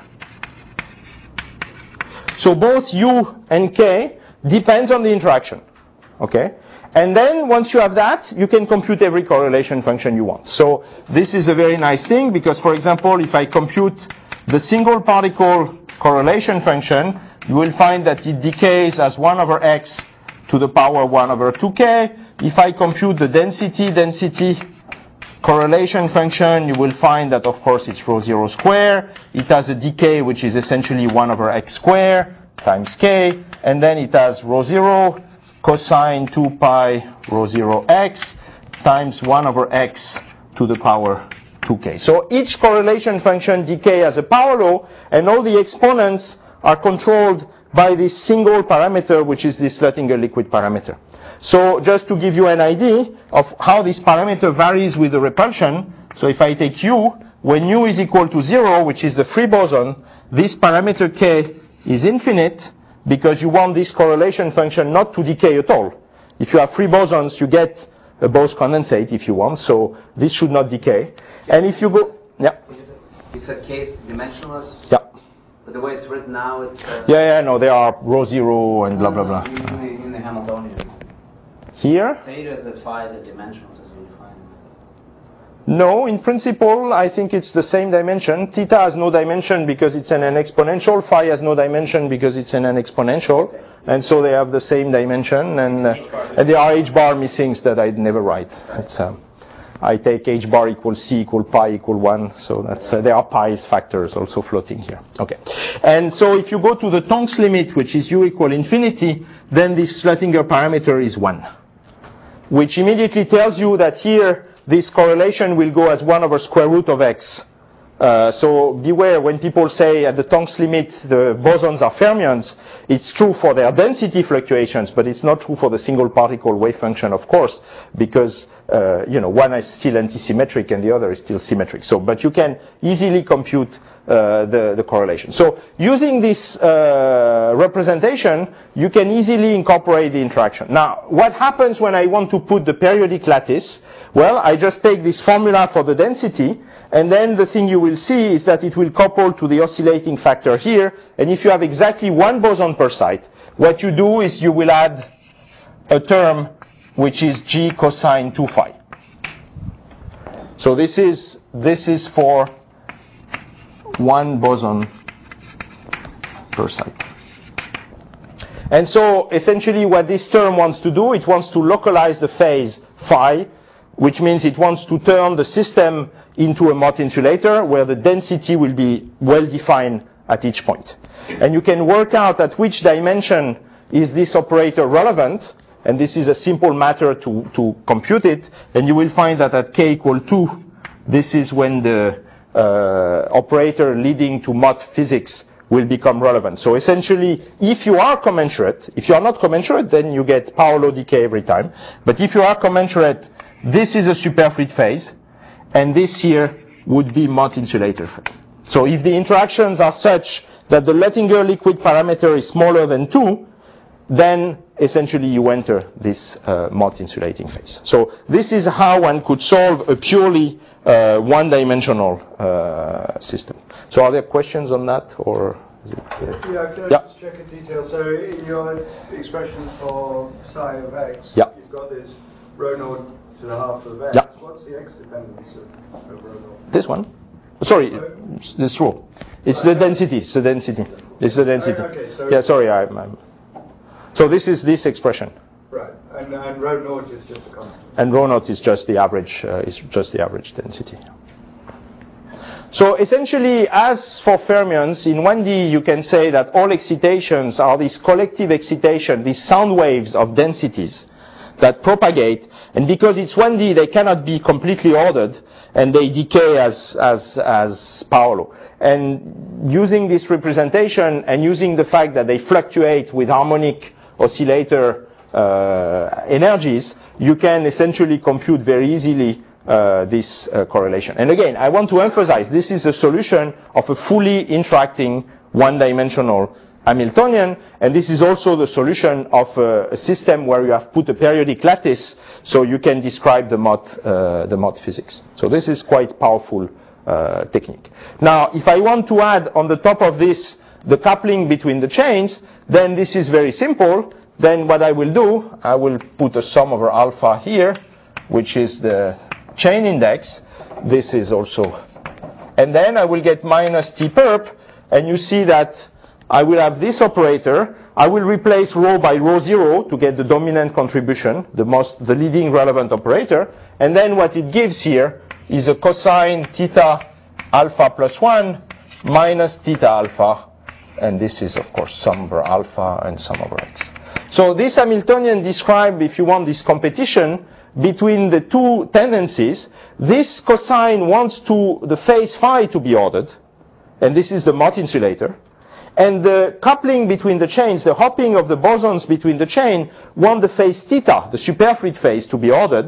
So both U and K depends on the interaction. Okay? And then once you have that, you can compute every correlation function you want. So this is a very nice thing because, for example, if I compute the single particle correlation function, you will find that it decays as one over x to the power one over two k. If I compute the density density correlation function, you will find that, of course, it's rho zero square. It has a decay which is essentially one over x square times k, and then it has rho zero cosine two pi rho zero x times one over x to the power two k. So each correlation function decay as a power law, and all the exponents are controlled by this single parameter, which is this Luttinger liquid parameter. So just to give you an idea of how this parameter varies with the repulsion, so if I take U, when U is equal to zero, which is the free boson, this parameter K is infinite because you want this correlation function not to decay at all. If you have free bosons, you get a Bose condensate if you want, so this should not decay. And if you go, yeah. It's a case dimensionless. Yeah. But the way it's written now, it's. Uh, Yeah, yeah, no, they are rho zero and blah blah blah. In, in, the, in the Hamiltonian. Here? Theta is at phi is at dimensionless as you define it. No, in principle, I think it's the same dimension. Theta has no dimension because it's in an exponential. Phi has no dimension because it's in an exponential. Okay. And so they have the same dimension. And, uh, and there are h bar missings that I'd never write. It's, um, I take h bar equals c equal pi equal one. So that's uh, there are pi's factors also floating here. Okay. And so if you go to the Tonks limit, which is u equal infinity, then this Luttinger parameter is one, which immediately tells you that here this correlation will go as one over square root of x. Uh, so beware when people say at the Tonks limit the bosons are fermions. It's true for their density fluctuations, but it's not true for the single particle wave function, of course, because uh, you know one is still antisymmetric and the other is still symmetric. So, but you can easily compute uh, the the correlation. So using this uh, representation, you can easily incorporate the interaction. Now, what happens when I want to put the periodic lattice? Well, I just take this formula for the density, and then the thing you will see is that it will couple to the oscillating factor here. And if you have exactly one boson per site, what you do is you will add a term which is G cosine two phi. So this is this is for one boson per site. And so essentially what this term wants to do, it wants to localize the phase phi, which means it wants to turn the system into a Mott insulator where the density will be well defined at each point. And you can work out at which dimension is this operator relevant, and this is a simple matter to, to compute it, and you will find that at k equal two, this is when the uh, operator leading to Mott physics will become relevant. So essentially, if you are commensurate, if you are not commensurate, then you get power law decay every time. But if you are commensurate, this is a superfluid phase, and this here would be Mott insulator phase. So if the interactions are such that the Luttinger liquid parameter is smaller than two, then essentially you enter this uh, Mott insulating phase. So this is how one could solve a purely uh, one-dimensional uh, system. So are there questions on that, or is it? Uh, yeah, can I yeah. just check in detail? So in your expression for psi of x, yeah. you've got this rho naught to the half of x. Yeah. What's the x dependence of, of rho naught? This one? Sorry, it's true. It's the density. It's the density. It's the density. Okay, so yeah, sorry. I, I'm, so this is this expression. Right, and, and rho naught is just a constant. And rho naught is just the average. Uh, is just the average density. So essentially, as for fermions, in one D you can say that all excitations are these collective excitation, these sound waves of densities that propagate, and because it's one D, they cannot be completely ordered, and they decay as as as power law. And using this representation and using the fact that they fluctuate with harmonic oscillator uh, energies, you can essentially compute very easily uh, this uh, correlation. And again, I want to emphasize this is a solution of a fully interacting one-dimensional Hamiltonian, and this is also the solution of a, a system where you have put a periodic lattice, so you can describe the Mott uh, the Mott physics. So this is quite powerful uh, technique. Now, if I want to add on the top of this the coupling between the chains, then this is very simple. Then what I will do, I will put a sum over alpha here, which is the chain index. This is also, and then I will get minus T perp, and you see that I will have this operator. I will replace rho by rho zero to get the dominant contribution, the most, the leading relevant operator, and then what it gives here is a cosine theta alpha plus one minus theta alpha, and this is of course sum over alpha and sum over x. So this Hamiltonian describes, if you want, this competition between the two tendencies. This cosine wants to the phase phi to be ordered, and this is the Mott insulator. And the coupling between the chains, the hopping of the bosons between the chain, want the phase theta, the superfluid phase, to be ordered.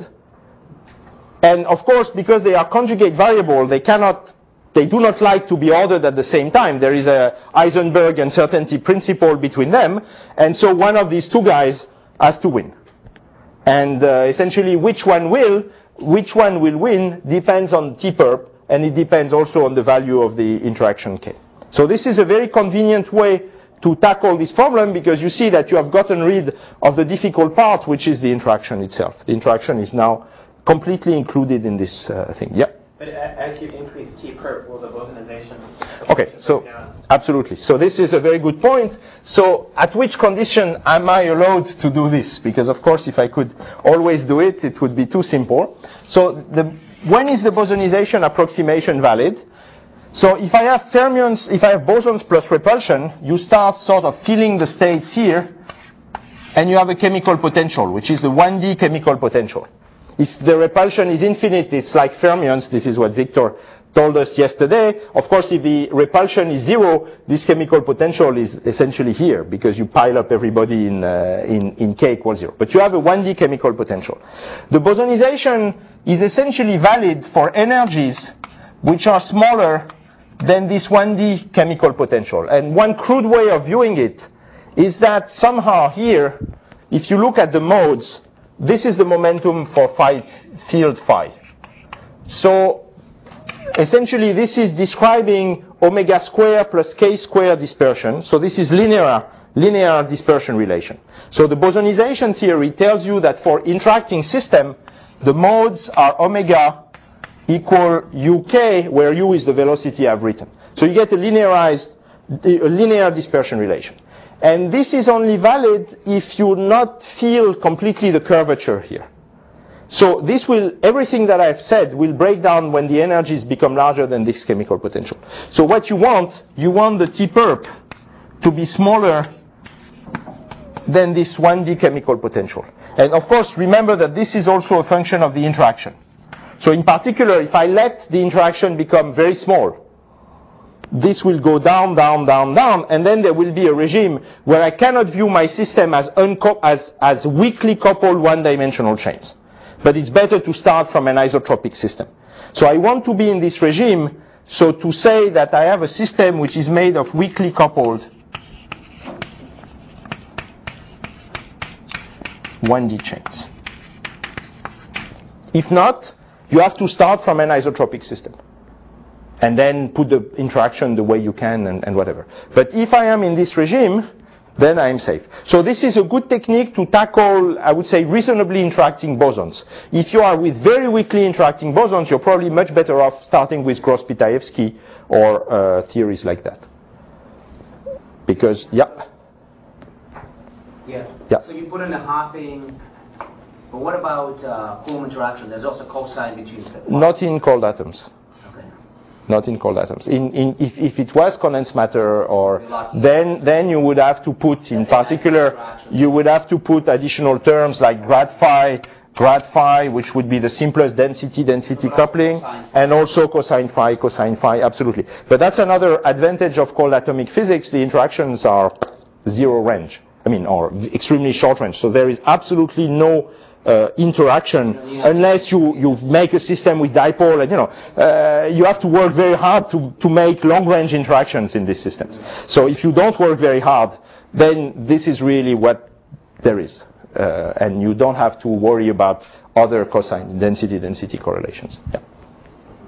And of course, because they are conjugate variable, they cannot, they do not like to be ordered at the same time. There is a Heisenberg uncertainty principle between them, and so one of these two guys has to win. And uh, essentially, which one will, which one will win depends on T perp, and it depends also on the value of the interaction K. So this is a very convenient way to tackle this problem, because you see that you have gotten rid of the difficult part, which is the interaction itself. The interaction is now completely included in this uh, thing. Yeah. But as you increase T perp, will the bosonization? Okay, so absolutely. So this is a very good point. So at which condition am I allowed to do this? Because of course, if I could always do it, it would be too simple. So the, when is the bosonization approximation valid? So if I have fermions, if I have bosons plus repulsion, you start sort of filling the states here, and you have a chemical potential, which is the one D chemical potential. If the repulsion is infinite, it's like fermions. This is what Victor told us yesterday. Of course, if the repulsion is zero, this chemical potential is essentially here, because you pile up everybody in, uh, in, in K equals zero. But you have a one D chemical potential. The bosonization is essentially valid for energies which are smaller than this one D chemical potential. And one crude way of viewing it is that somehow here, if you look at the modes, this is the momentum for phi, field phi. So essentially this is describing omega square plus k square dispersion. So this is linear, linear dispersion relation. So the bosonization theory tells you that for interacting system, the modes are omega equal uk, where u is the velocity I've written. So you get a linearized, a linear dispersion relation. And this is only valid if you not feel completely the curvature here. So this will, everything that I've said will break down when the energies become larger than this chemical potential. So what you want, you want the T perp to be smaller than this one D chemical potential. And of course, remember that this is also a function of the interaction. So in particular, if I let the interaction become very small, this will go down, down, down, down, and then there will be a regime where I cannot view my system as, unco- as, as weakly coupled one-dimensional chains. But it's better to start from an isotropic system. So I want to be in this regime, so to say that I have a system which is made of weakly coupled one D chains. If not, you have to start from an isotropic system, and then put the interaction the way you can and, and whatever. But if I am in this regime, then I am safe. So this is a good technique to tackle, I would say, reasonably interacting bosons. If you are with very weakly interacting bosons, you're probably much better off starting with Gross-Pitaevsky or uh, theories like that. Because, yeah. Yeah. Yeah. So you put in the hopping, but what about uh, Coulomb interaction? There's also cosine between. Not in cold atoms. Not in cold atoms. In, in, if, if it was condensed matter, or then then you would have to put, in particular, you would have to put additional terms like grad phi, grad phi, which would be the simplest density-density coupling, and also cosine phi, cosine phi, absolutely. But that's another advantage of cold atomic physics. The interactions are zero range. I mean, or extremely short range. So there is absolutely no Uh, interaction unless you, you make a system with dipole, and you know uh, you have to work very hard to, to make long range interactions in these systems. So if you don't work very hard, then this is really what there is, uh, and you don't have to worry about other cosine density density correlations. Yeah.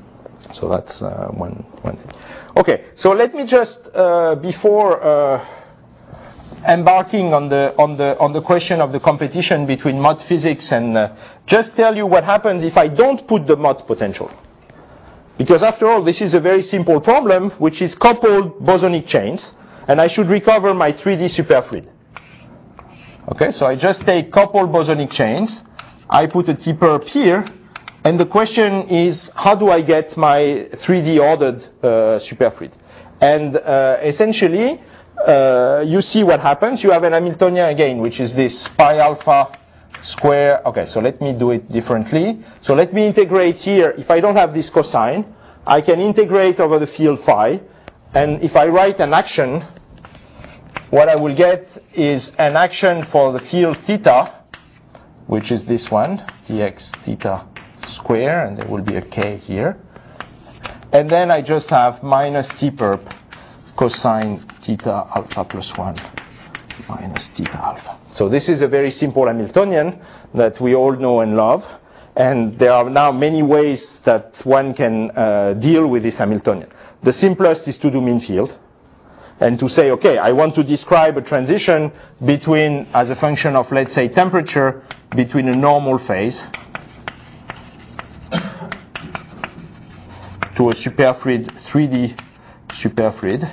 So that's uh, one one thing. Okay, so let me just uh, before uh, embarking on the on the on the question of the competition between Mott physics and uh, just tell you what happens if I don't put the Mott potential. Because after all, this is a very simple problem, which is coupled bosonic chains, and I should recover my three D superfluid. Okay, so I just take coupled bosonic chains, I put a T-perp here, and the question is, how do I get my three D ordered uh, superfluid? And uh, essentially, uh, you see what happens. You have an Hamiltonian again, which is this pi alpha square. Okay, so let me do it differently. So let me integrate here. If I don't have this cosine, I can integrate over the field phi. And if I write an action, what I will get is an action for the field theta, which is this one, dx theta square, and there will be a k here. And then I just have minus T-perp cosine theta alpha plus one minus theta alpha. So this is a very simple Hamiltonian that we all know and love. And there are now many ways that one can uh, deal with this Hamiltonian. The simplest is to do mean field and to say, okay, I want to describe a transition between, as a function of, let's say, temperature, between a normal phase to a superfluid, three D superfluid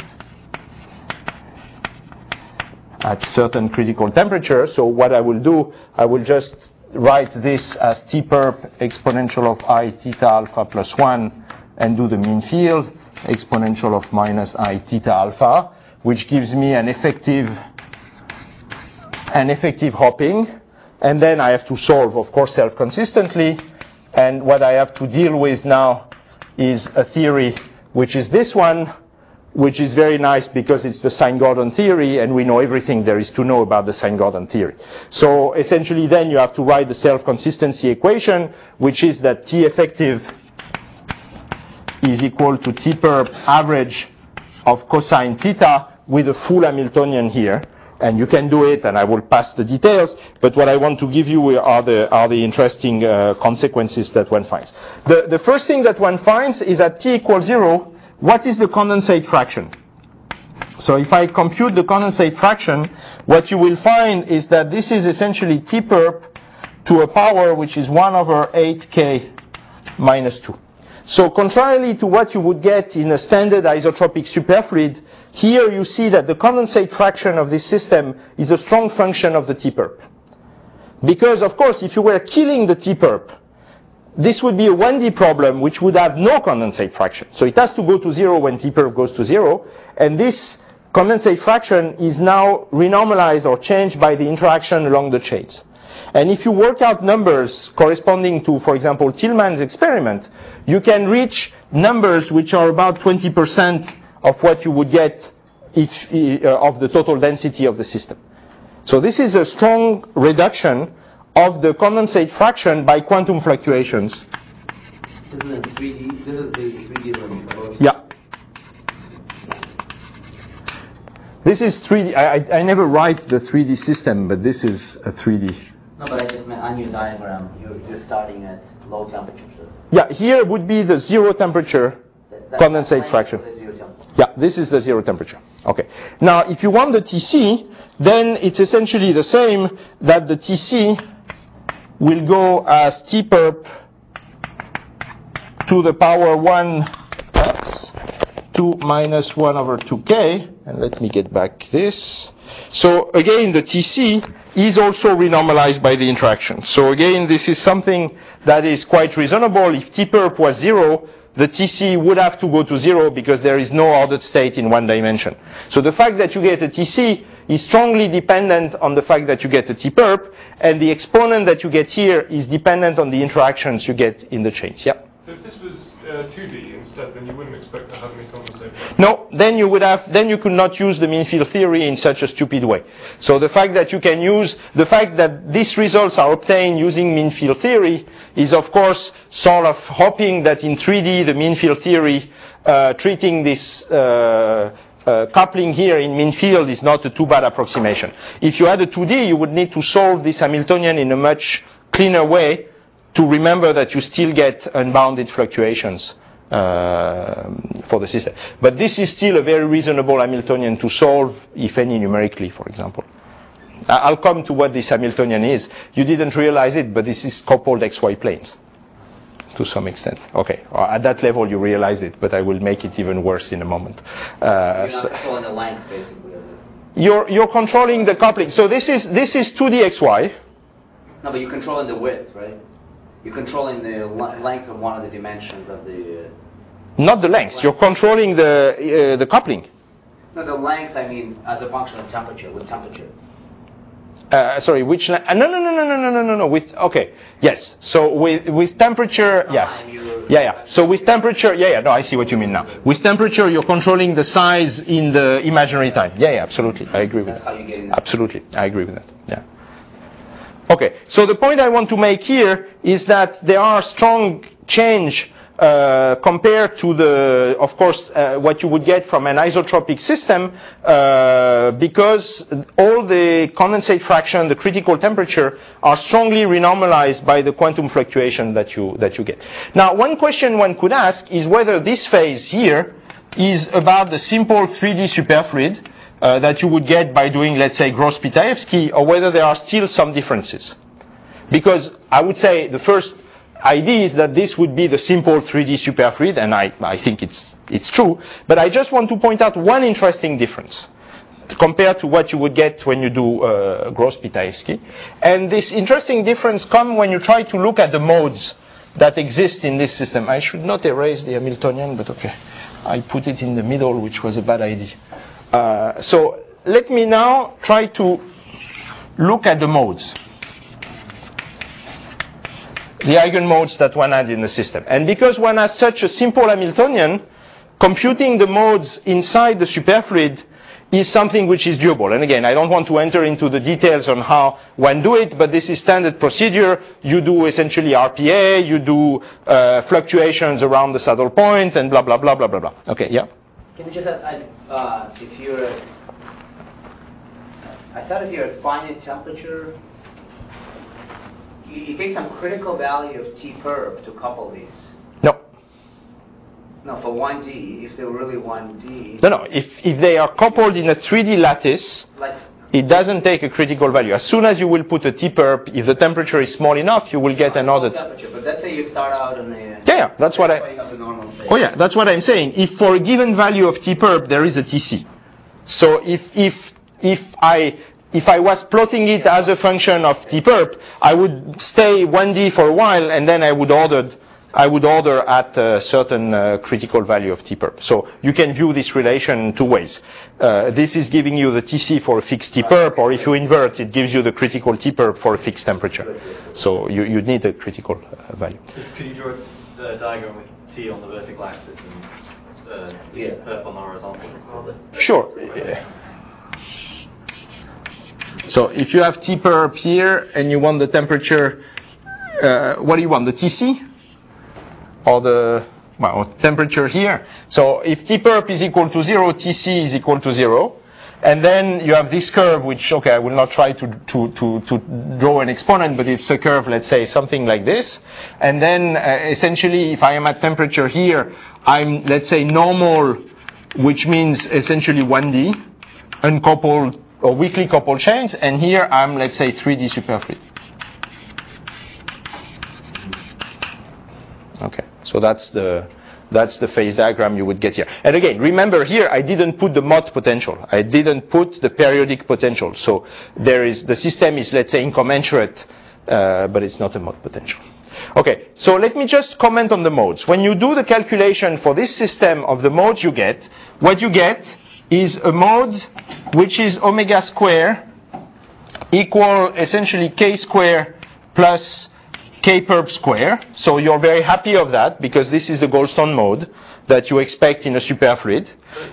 at certain critical temperature. So what I will do, I will just write this as T-perp exponential of I theta alpha plus one and do the mean field exponential of minus I theta alpha, which gives me an effective an effective hopping. And then I have to solve, of course, self-consistently. And what I have to deal with now is a theory, which is this one, which is very nice because it's the Sine-Gordon theory, and we know everything there is to know about the Sine-Gordon theory. So essentially then you have to write the self-consistency equation, which is that T effective is equal to T-perp average of cosine theta with a full Hamiltonian here. And you can do it, and I will pass the details, but what I want to give you are the, are the interesting uh, consequences that one finds. The, the first thing that one finds is at T equals zero, what is the condensate fraction? So if I compute the condensate fraction, what you will find is that this is essentially T-perp to a power which is one over eight k minus two. So contrarily to what you would get in a standard isotropic superfluid, here you see that the condensate fraction of this system is a strong function of the T-perp. Because, of course, if you were killing the T-perp, this would be a one D problem which would have no condensate fraction. So it has to go to zero when T-perp goes to zero, and this condensate fraction is now renormalized or changed by the interaction along the chains. And if you work out numbers corresponding to, for example, Tillman's experiment, you can reach numbers which are about twenty percent of what you would get if, uh, of the total density of the system. So this is a strong reduction of the condensate fraction by quantum fluctuations. This is three D. This is the three D one. Yeah. This is three D. I, I, I never write the three D system, but this is a three D. No, but I just meant on your diagram, you're, you're starting at low temperature. So Yeah, here would be the zero temperature that, that condensate fraction. Yeah, this is the zero temperature. Okay. Now, if you want the T C, then it's essentially the same, that the T C will go as T-perp to the power one x two minus one over two k. And let me get back this. So again, the T C is also renormalized by the interaction. So again, this is something that is quite reasonable. If T-perp was zero, the T C would have to go to zero because there is no ordered state in one dimension. So the fact that you get a T C is strongly dependent on the fact that you get a T-perp, and the exponent that you get here is dependent on the interactions you get in the chains. Yeah. So if this was uh, two D instead, then you wouldn't expect to have any condensate. No, then you would have, then you could not use the mean field theory in such a stupid way. So the fact that you can use, the fact that these results are obtained using mean field theory is of course sort of hoping that in three D the mean field theory uh, treating this uh, uh, coupling here in mean field is not a too bad approximation. If you had a two D, you would need to solve this Hamiltonian in a much cleaner way to remember that you still get unbounded fluctuations uh, uh, for the system. But this is still a very reasonable Hamiltonian to solve, if any, numerically, for example. I'll come to what this Hamiltonian is. You didn't realize it, but this is coupled X Y planes to some extent. Okay, at that level you realized it, but I will make it even worse in a moment. Uh, You're not so controlling the length, basically. Of the... you're you're controlling the coupling. So this is this is two D X Y. No, but you're controlling the width, right? You're controlling the le- length of one of the dimensions of the. Uh... Not the length. You're controlling the uh, the coupling. No, the length. I mean, as a function of temperature, with temperature. Uh, sorry, which uh, no no no no no no no no no with okay yes so with with temperature yes yeah yeah so with temperature yeah yeah no I see what you mean now. With temperature you're controlling the size in the imaginary time. Yeah yeah absolutely I agree with That's that. how you get in there. Absolutely I agree with that. Yeah. Okay, so the point I want to make here is that there are strong change uh, compared to the, of course, uh, what you would get from an isotropic system, uh, because all the condensate fraction, the critical temperature, are strongly renormalized by the quantum fluctuation that you that you get. Now, one question one could ask is whether this phase here is about the simple three D superfluid uh, that you would get by doing, let's say, Gross-Pitaevsky, or whether there are still some differences. Because I would say the first idea is that this would be the simple three D superfluid, and I, I think it's it's true. But I just want to point out one interesting difference compared to what you would get when you do uh, Gross-Pitaevsky. And this interesting difference comes when you try to look at the modes that exist in this system. I should not erase the Hamiltonian, but okay. I put it in the middle, which was a bad idea. Uh, so let me now try to look at the modes. The eigenmodes that one had in the system. And because one has such a simple Hamiltonian, computing the modes inside the superfluid is something which is doable. And again, I don't want to enter into the details on how one do it, but this is standard procedure. You do essentially R P A, you do uh, fluctuations around the saddle point, and blah, blah, blah, blah, blah, blah. Okay, yeah? Can we just ask, uh, if you're at, I thought if you're at finite temperature, you, you take some critical value of T perp to couple these. No. No, for one D, if they're really one D. No, no. If if they are coupled in a three D lattice, like, it doesn't take a critical value. As soon as you will put a T perp, if the temperature is small enough, you will get another. T- temperature, but let's say you start out in the. Yeah, yeah. That's what I. Up the normal state. Oh yeah, that's what I'm saying. If for a given value of T perp there is a T C, so if if if I if I was plotting it as a function of T perp, I would stay one D for a while, and then I would order. I would order at a certain uh, critical value of T perp. So you can view this relation two ways. Uh, this is giving you the T C for a fixed T perp, or if you invert, it gives you the critical T perp for a fixed temperature. So you, you need a critical uh, value. So could you draw a diagram with T on the vertical axis and uh, T yeah. perp on the horizontal axis? Sure. So if you have T perp here and you want the temperature, uh, what do you want, the T C? Or the well, temperature here. So if T perp is equal to zero, T C is equal to zero. And then you have this curve, which, okay, I will not try to, to, to, to draw an exponent, but it's a curve, let's say, something like this. And then, uh, essentially, if I am at temperature here, I'm, let's say, normal, which means essentially one D, uncoupled or weakly coupled chains. And here I'm, let's say, three D superfluid. Okay. So that's the that's the phase diagram you would get here. And again, remember here I didn't put the Mott potential. I didn't put the periodic potential. So there is the system is, let's say, incommensurate, uh, but it's not a Mott potential. Okay. So let me just comment on the modes. When you do the calculation for this system of the modes you get, what you get is a mode which is omega square equal essentially k square plus K perp square. So you're very happy of that because this is the Goldstone mode that you expect in a superfluid.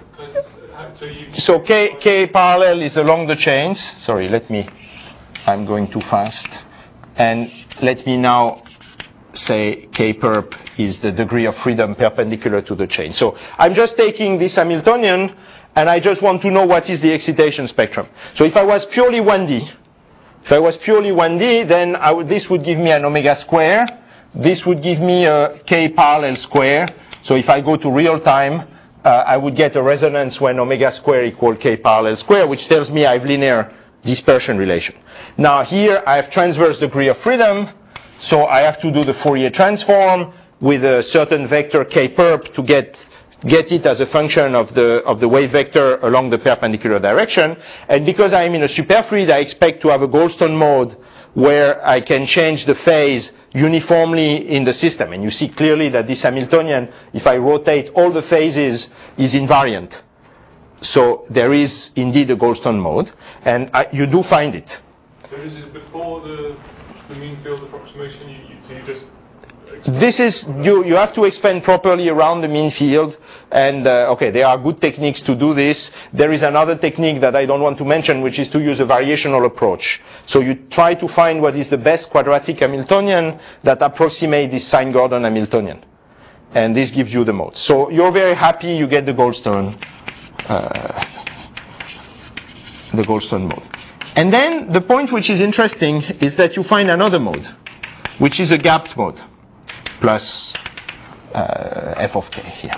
So K, K parallel is along the chains. Sorry, let me, I'm going too fast. And let me now say K perp is the degree of freedom perpendicular to the chain. So I'm just taking this Hamiltonian and I just want to know what is the excitation spectrum. So if I was purely one D, If I was purely one D, then I would, this would give me an omega square. This would give me a K parallel square, So if I go to real time, uh, I would get a resonance when omega square equal k parallel square, which tells me I have linear dispersion relation. Now here I have transverse degree of freedom, so I have to do the Fourier transform with a certain vector k perp to get get it as a function of the of the wave vector along the perpendicular direction. And because I am in a superfluid, I expect to have a Goldstone mode where I can change the phase uniformly in the system. And you see clearly that this Hamiltonian, if I rotate all the phases, is invariant. So there is indeed a Goldstone mode, and I, you do find it. So this is before the, the mean field approximation, you, you, so you just... This is, you, you have to expand properly around the mean field, and uh, okay, there are good techniques to do this. There is another technique that I don't want to mention, which is to use a variational approach. So you try to find what is the best quadratic Hamiltonian that approximates this Sine-Gordon Hamiltonian. And this gives you the mode. So you're very happy you get the Goldstone, uh, the Goldstone mode. And then the point which is interesting is that you find another mode, which is a gapped mode, plus uh, f of k here.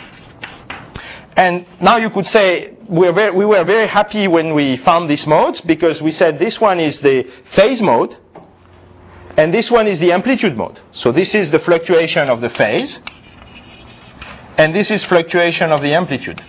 And now you could say we're very, we were very happy when we found these modes, because we said this one is the phase mode, and this one is the amplitude mode. So this is the fluctuation of the phase, and this is fluctuation of the amplitude.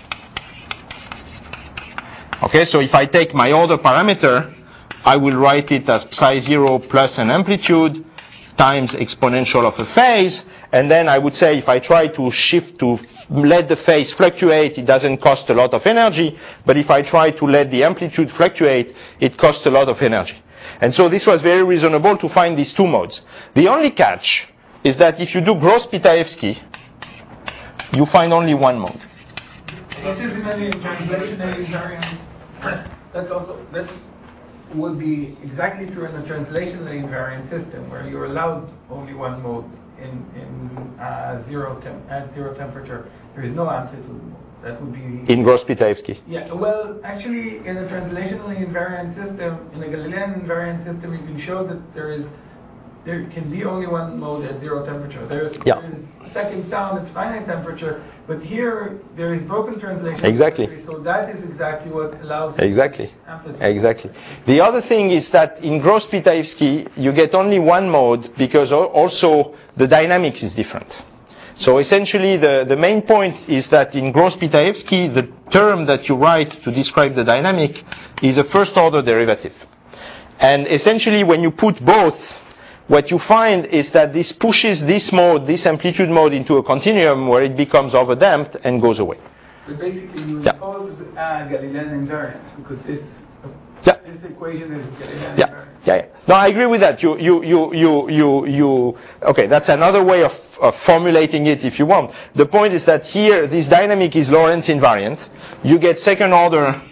Okay, so if I take my order parameter, I will write it as psi zero plus an amplitude times exponential of a phase, and then I would say if I try to shift to let the phase fluctuate, it doesn't cost a lot of energy, but if I try to let the amplitude fluctuate, it costs a lot of energy. And so this was very reasonable to find these two modes. The only catch is that if you do Gross-Pitaevsky, you find only one mode. This is in a translational invariant. That's also, that would be exactly true in a translationally invariant system where you're allowed only one mode in, in uh, zero temp, at zero temperature. There is no amplitude mode. That would be in Gross-Pitaevsky. Yeah, well, actually, in a translationally invariant system, in a Galilean invariant system, you can show that there is there can be only one mode at zero temperature. There, yeah. there is second sound at finite temperature, but here there is broken translation. Exactly. So that is exactly what allows exactly. amplitude. Exactly. The other thing is that in Gross-Pitaevsky, you get only one mode because also the dynamics is different. So essentially, the, the main point is that in Gross-Pitaevsky, the term that you write to describe the dynamic is a first-order derivative. And essentially, when you put both, what you find is that this pushes this mode, this amplitude mode, into a continuum where it becomes overdamped and goes away. But basically, you yeah. impose uh, Galilean invariance because this uh, yeah. this equation is Galilean yeah. invariance. Yeah, yeah. No, I agree with that. You, you, you, you, you, you. Okay, that's another way of, of formulating it if you want. The point is that here, this dynamic is Lorentz invariant. You get second order,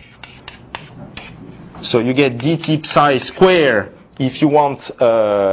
so you get dt psi square if you want uh,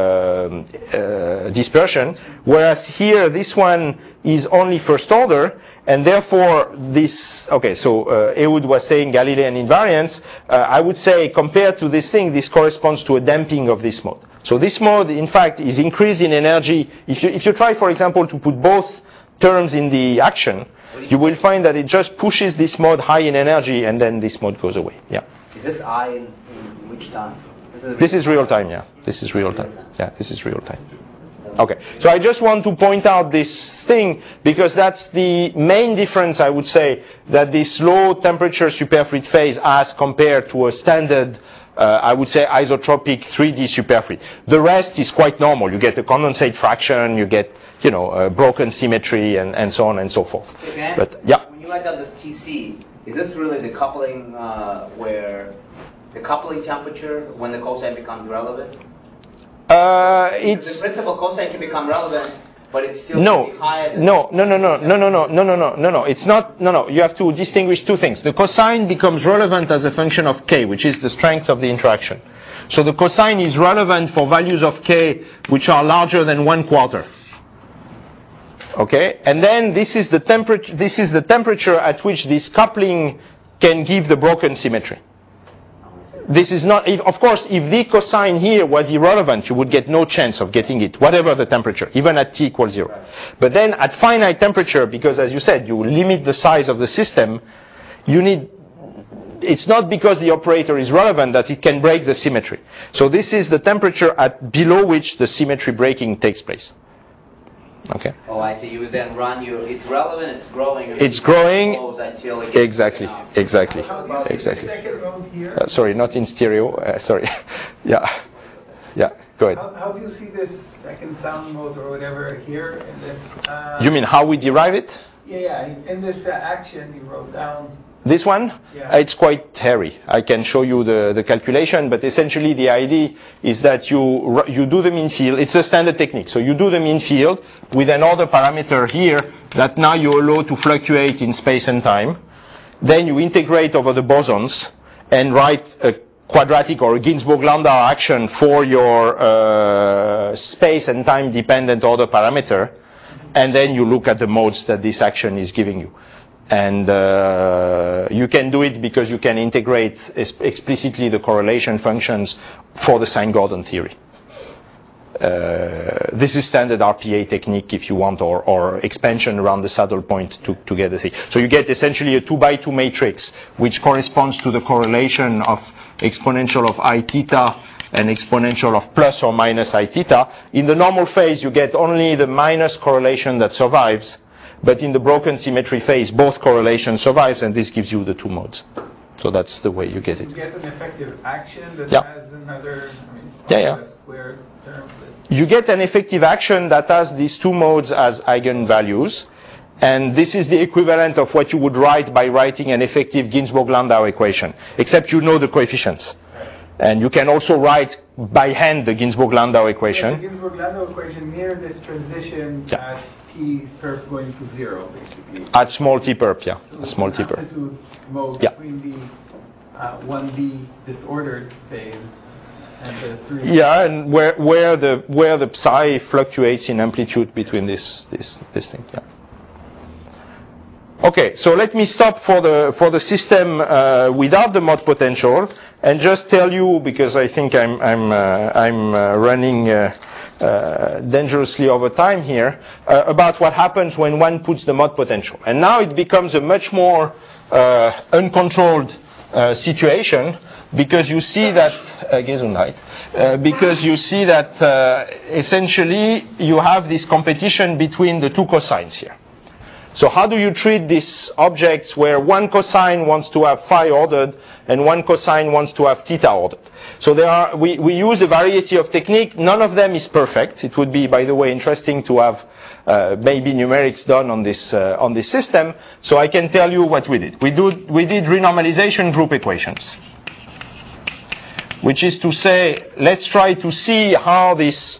uh, dispersion, whereas here this one is only first order, and therefore this, okay, so uh, Ehud was saying Galilean invariance. Uh, I would say compared to this thing, this corresponds to a damping of this mode. So this mode, in fact, is increased in energy. If you, if you try, for example, to put both terms in the action, you will find that it just pushes this mode high in energy, and then this mode goes away. Yeah. Is this I in, in which time? This is real time, yeah. This is real time. Yeah, this is real time. Okay. So I just want to point out this thing because that's the main difference, I would say, that this low temperature superfluid phase has compared to a standard, uh, I would say, isotropic three D superfluid. The rest is quite normal. You get a condensate fraction, you get, you know, uh, broken symmetry, and, and so on and so forth. So can I but yeah. When you write down this T C, is this really the coupling uh, where the coupling temperature when the cosine becomes relevant? Uh, it's the principal cosine can become relevant, but it's still no, be higher than no, no, no, no, no, no, no, no, no, no, no, no. It's not. No, no. You have to distinguish two things. The cosine becomes relevant as a function of k, which is the strength of the interaction. So the cosine is relevant for values of k which are larger than one quarter. Okay, and then this is the temperature. This is the temperature at which this coupling can give the broken symmetry. This is not, if, of course, if the cosine here was irrelevant, you would get no chance of getting it, whatever the temperature, even at T equals zero. But then at finite temperature, because as you said, you limit the size of the system, you need, it's not because the operator is relevant that it can break the symmetry. So this is the temperature at below which the symmetry breaking takes place. Okay. Oh, I see. You would then run your. It's relevant. It's growing. And It's growing. Until it gets Exactly. Exactly. How do you see Exactly. the second mode here? Uh, sorry, not in stereo. Uh, sorry. yeah. Yeah. Go ahead. How, how do you see this second sound mode or whatever here in this? Uh, You mean how we derive it? Yeah, yeah. In, in this uh, action you wrote down. This one? Yeah. Uh, It's quite hairy. I can show you the, the calculation, but essentially the idea is that you you do the mean field. It's a standard technique. So you do the mean field with another parameter here that now you allow to fluctuate in space and time. Then you integrate over the bosons and write a quadratic or a Ginzburg-Landau action for your uh, space and time dependent order parameter. And then you look at the modes that this action is giving you. And uh, you can do it because you can integrate es- explicitly the correlation functions for the Sine-Gordon theory. Uh, this is standard R P A technique if you want, or, or expansion around the saddle point to, to get the thing. So you get essentially a two by two matrix which corresponds to the correlation of exponential of I theta and exponential of plus or minus I theta. In the normal phase you get only the minus correlation that survives. But in the broken symmetry phase, both correlation survives, and this gives you the two modes. So that's the way you get it. You get an effective action that Yeah. has another, I mean, Yeah, yeah. square term. That You get an effective action that has these two modes as eigenvalues, and this is the equivalent of what you would write by writing an effective Ginzburg-Landau equation, except you know the coefficients. And you can also write by hand the Ginzburg-Landau Yeah, equation. the Ginzburg-Landau equation near this transition Yeah. at T perp going to zero, basically. At small t perp, yeah, So a small t it's an perp. amplitude mode Yeah. between the uh, one D disordered phase and the three. Yeah, and where where the where the psi fluctuates in amplitude between this this this thing. Yeah. Okay, so let me stop for the for the system uh, without the mode potential and just tell you, because I think I'm I'm uh, I'm uh, running uh, uh, dangerously over time here, uh, about what happens when one puts the mode potential. And now it becomes a much more uh, uncontrolled uh, situation, because you see that uh, Gesundheit, uh, because you see that uh, essentially you have this competition between the two cosines here. So how do you treat these objects where one cosine wants to have phi ordered and one cosine wants to have theta ordered? So there are, we, we use a variety of technique. None of them is perfect. It would be, by the way, interesting to have uh, maybe numerics done on this uh, on this system. So I can tell you what we did. We do we did renormalization group equations, which is to say, let's try to see how this.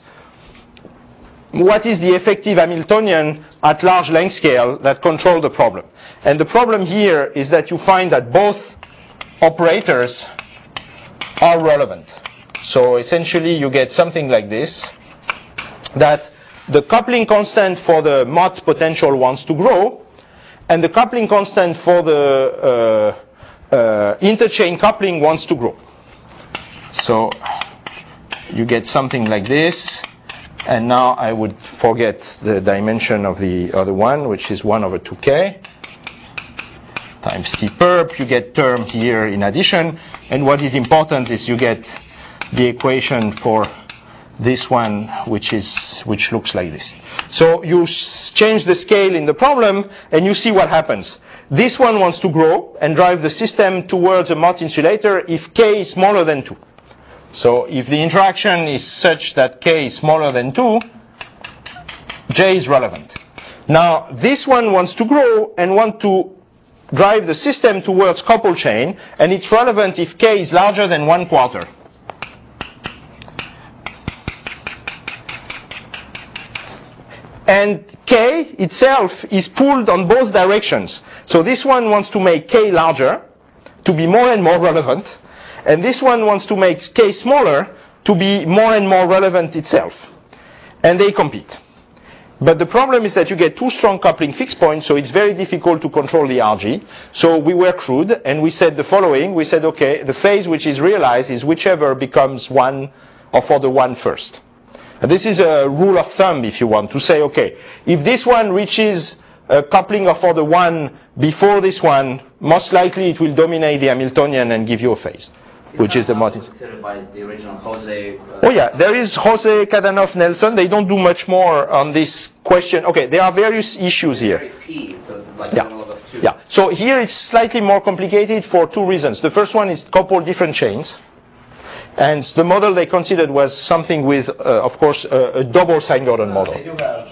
What is the effective Hamiltonian at large length scale that control the problem? And the problem here is that you find that both operators are relevant. So essentially you get something like this, that the coupling constant for the mode potential wants to grow, and the coupling constant for the uh, uh, interchain coupling wants to grow. So you get something like this. And now I would forget the dimension of the other one, which is one over two k times t perp. You get term here in addition. And what is important is you get the equation for this one, which is which looks like this. So you s- change the scale in the problem, and you see what happens. This one wants to grow and drive the system towards a Mott insulator if k is smaller than two. So if the interaction is such that k is smaller than two, J is relevant. Now this one wants to grow and want to drive the system towards couple chain, and it's relevant if k is larger than one quarter. And k itself is pulled on both directions. So this one wants to make k larger to be more and more relevant. And this one wants to make k smaller to be more and more relevant itself. And they compete. But the problem is that you get two strong coupling fixed points, so it's very difficult to control the R G. So we were crude, and we said the following. We said, okay, the phase which is realized is whichever becomes one of order one first. And this is a rule of thumb, if you want, to say, okay, if this one reaches a coupling of order one before this one, most likely it will dominate the Hamiltonian and give you a phase, which is the multi. Considered by the original Jose. Uh, oh yeah, there is Jose, Kadanoff, Nelson. They don't do much more on this question. Okay, there are various issues here. P, so like yeah. two. Yeah. So here it's slightly more complicated for two reasons. The first one is couple different chains. And the model they considered was something with, uh, of course, a, a double Sine-Gordon model. They do have,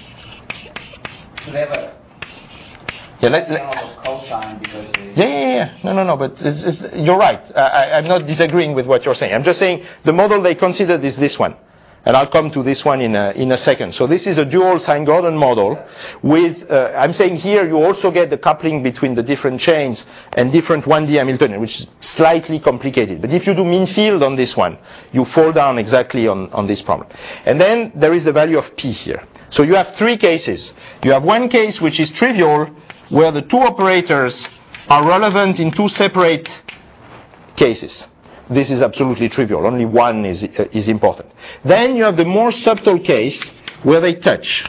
so they have a yeah, let, let, cosine because they, yeah, yeah, yeah. No, no, no. But it's, it's, you're right. I, I'm not disagreeing with what you're saying. I'm just saying the model they considered is this one. And I'll come to this one in a, in a second. So this is a dual Sine-Gordon model with, uh, I'm saying here you also get the coupling between the different chains and different one D Hamiltonian, which is slightly complicated. But if you do mean field on this one, you fall down exactly on, on this problem. And then there is the value of P here. So you have three cases. You have one case which is trivial, where the two operators are relevant in two separate cases. This is absolutely trivial. Only one is, uh, is important. Then you have the more subtle case where they touch.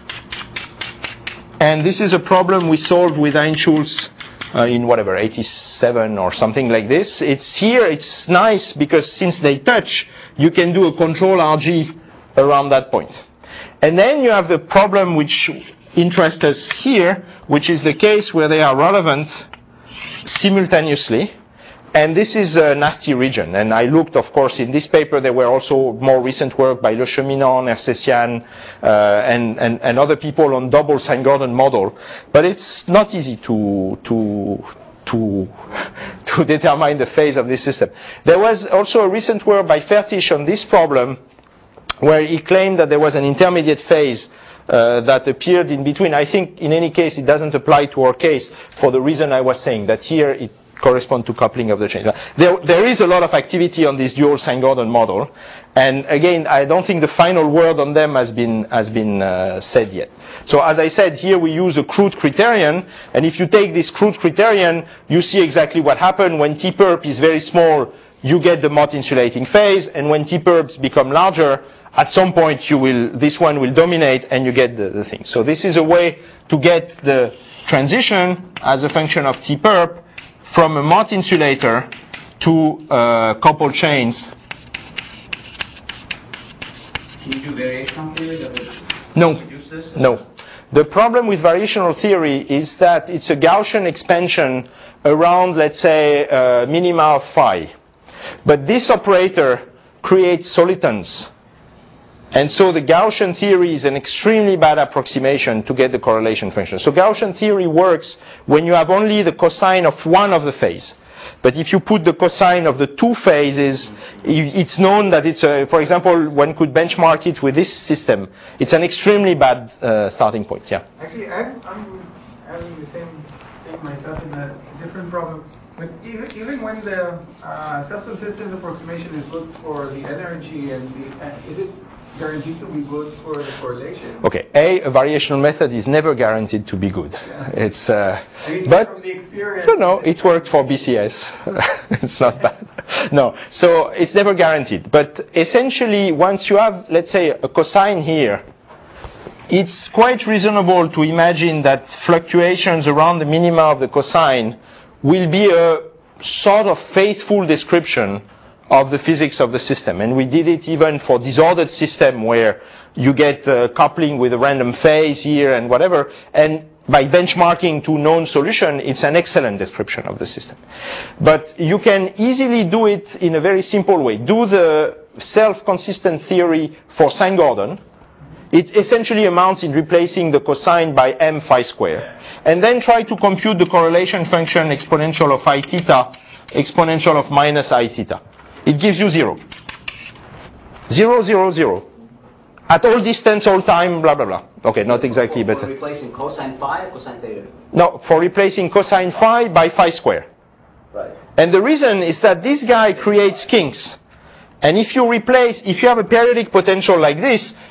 And this is a problem we solved with Heinz-Schulz uh, in whatever, eighty-seven or something like this. It's here, it's nice because since they touch, you can do a control R G around that point. And then you have the problem which interests us here, which is the case where they are relevant simultaneously. And this is a nasty region. And I looked, of course, in this paper, there were also more recent work by Le Cheminant, Nersessian, uh, and, and, and other people on double Sine-Gordon model. But it's not easy to, to, to, to determine the phase of this system. There was also a recent work by Fertisch on this problem, where he claimed that there was an intermediate phase uh, that appeared in between. I think, in any case, it doesn't apply to our case for the reason I was saying, that here it correspond to coupling of the chain. There, there is a lot of activity on this dual Sine-Gordon model, and again, I don't think the final word on them has been has been uh, said yet. So as I said, here we use a crude criterion, and if you take this crude criterion, you see exactly what happened when T perp is very small. You get the Mott insulating phase, and when T perps become larger, at some point you will this one will dominate, and you get the, the thing. So this is a way to get the transition as a function of T perp from a Mott insulator to uh, coupled chains. Can you do variational theory that would no. reduce this? No. The problem with variational theory is that it's a Gaussian expansion around, let's say, uh, minima of phi. But this operator creates solitons. And so the Gaussian theory is an extremely bad approximation to get the correlation function. So Gaussian theory works when you have only the cosine of one of the phase. But if you put the cosine of the two phases, it's known that it's a, for example, one could benchmark it with this system. It's an extremely bad uh, starting point, yeah. Actually, I'm, I'm having the same thing myself in a different problem. But even, even when the uh, subtle systems approximation is good for the energy, and the, uh, is it guaranteed to be good for the correlation? Okay, A, a variational method is never guaranteed to be good. Yeah. It's, uh, I mean, but from the experience, no, no, it worked for B C S. It's not bad. No, so it's never guaranteed. But essentially, once you have, let's say, a cosine here, it's quite reasonable to imagine that fluctuations around the minima of the cosine will be a sort of faithful description of the physics of the system. And we did it even for disordered system where you get uh, coupling with a random phase here and whatever. And by benchmarking to known solution, it's an excellent description of the system. But you can easily do it in a very simple way. Do the self-consistent theory for Sine-Gordon. It essentially amounts in replacing the cosine by m phi square. And then try to compute the correlation function exponential of I theta, exponential of minus I theta. It gives you zero. Zero, zero, zero. At all distance, all time, blah, blah, blah. Okay, not exactly, for, but... For replacing cosine phi or cosine theta? No, for replacing cosine phi by phi square. Right. And the reason is that this guy creates kinks. And if you replace, if you have a periodic potential like this,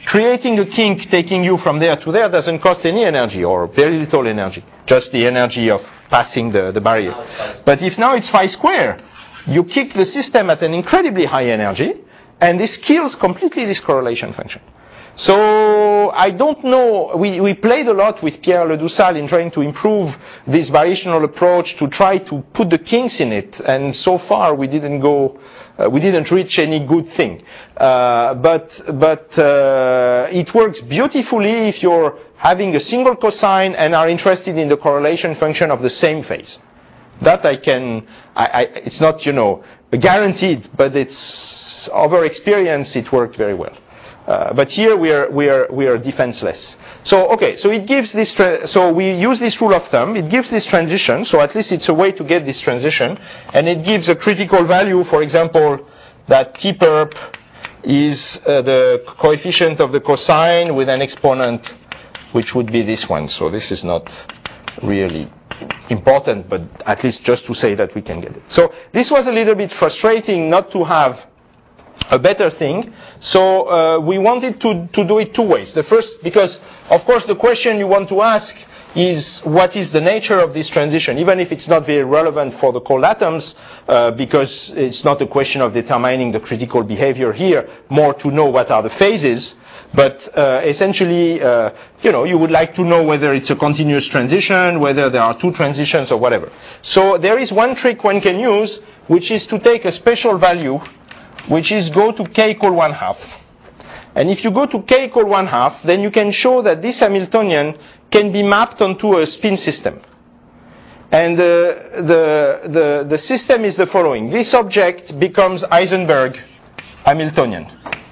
creating a kink taking you from there to there doesn't cost any energy or very little energy, just the energy of passing the, the barrier. But if now it's phi square, you kick the system at an incredibly high energy, and this kills completely this correlation function. So I don't know, we, we played a lot with Pierre Ledoussal in trying to improve this variational approach to try to put the kinks in it, and so far we didn't go, uh, we didn't reach any good thing. Uh, but but uh, it works beautifully if you're having a single cosine and are interested in the correlation function of the same phase. That I can, I, I, it's not, you know, guaranteed, but it's, over experience, it worked very well. Uh, but here we are, we are, we are defenseless. So, okay, so it gives this, tra- so we use this rule of thumb, it gives this transition, so at least it's a way to get this transition, and it gives a critical value, for example, that T perp is uh, the coefficient of the cosine with an exponent, which would be this one. So this is not really important, but at least just to say that we can get it. So this was a little bit frustrating not to have a better thing. So uh, we wanted to, to do it two ways. The first, because of course the question you want to ask is what is the nature of this transition, even if it's not very relevant for the cold atoms, uh, because it's not a question of determining the critical behavior here, more to know what are the phases. But uh, essentially, uh, you know, you would like to know whether it's a continuous transition, whether there are two transitions or whatever. So there is one trick one can use, which is to take a special value, which is go to k equal one half. And if you go to k equal one half, then you can show that this Hamiltonian can be mapped onto a spin system. And uh, the, the, the system is the following. This object becomes Heisenberg Hamiltonian.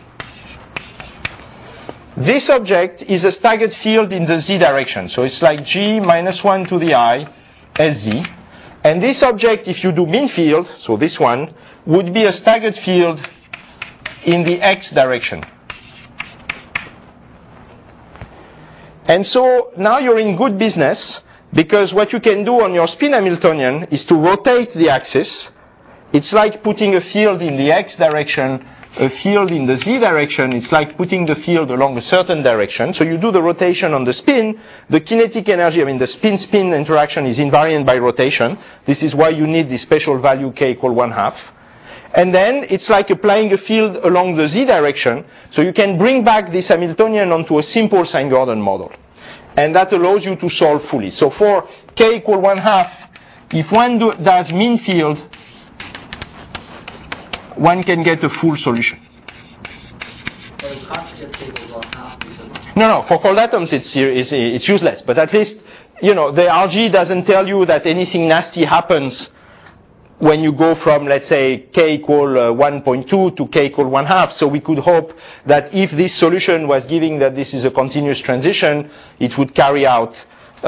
This object is a staggered field in the z direction. So it's like g minus one to the I sz. And this object, if you do mean field, so this one, would be a staggered field in the x direction. And so now you're in good business, because what you can do on your spin Hamiltonian is to rotate the axis. It's like putting a field in the x direction, a field in the z direction. It's like putting the field along a certain direction. So you do the rotation on the spin. The kinetic energy, I mean the spin-spin interaction is invariant by rotation. This is why you need the special value k equal one half. And then it's like applying a field along the z direction. So you can bring back this Hamiltonian onto a simple Sine-Gordon model. And that allows you to solve fully. So for k equal one half, if one do, does mean field, one can get a full solution. But it's hard to get k equals one half because... No, no, for cold atoms it's, it's, it's useless. But at least, you know, the R G doesn't tell you that anything nasty happens when you go from, let's say, k equal uh, one point two to k equal one half. So we could hope that if this solution was giving that this is a continuous transition, it would carry out uh,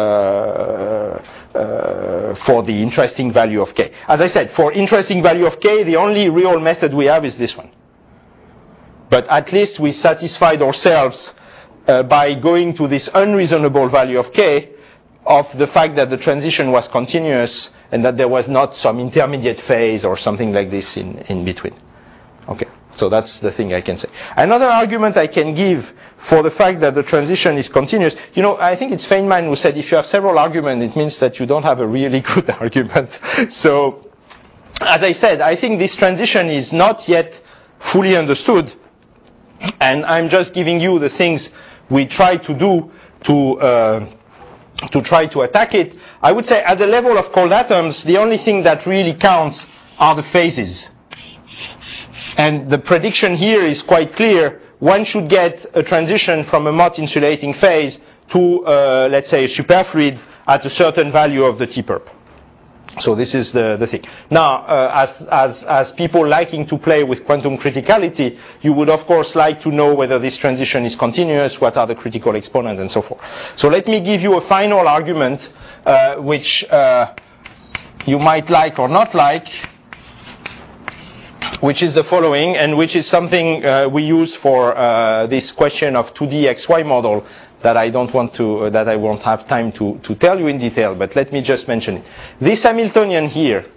uh, for the interesting value of k. As I said, for interesting value of k, the only real method we have is this one. But at least we satisfied ourselves uh, by going to this unreasonable value of k, of the fact that the transition was continuous and that there was not some intermediate phase or something like this in, in between. Okay, so that's the thing I can say. Another argument I can give for the fact that the transition is continuous, you know, I think it's Feynman who said if you have several arguments, it means that you don't have a really good argument. So, as I said, I think this transition is not yet fully understood, and I'm just giving you the things we try to do to uh, to try to attack it. I would say at the level of cold atoms, the only thing that really counts are the phases. And the prediction here is quite clear. One should get a transition from a Mott insulating phase to, uh, let's say, a superfluid at a certain value of the T perp. So this is the, the thing. Now, uh, as, as, as people liking to play with quantum criticality, you would of course like to know whether this transition is continuous, what are the critical exponents, and so forth. So let me give you a final argument, uh, which uh, you might like or not like, which is the following, and which is something uh, we use for uh, this question of two D X Y model that I don't want to, uh, that I won't have time to, to tell you in detail, but let me just mention it. This Hamiltonian here,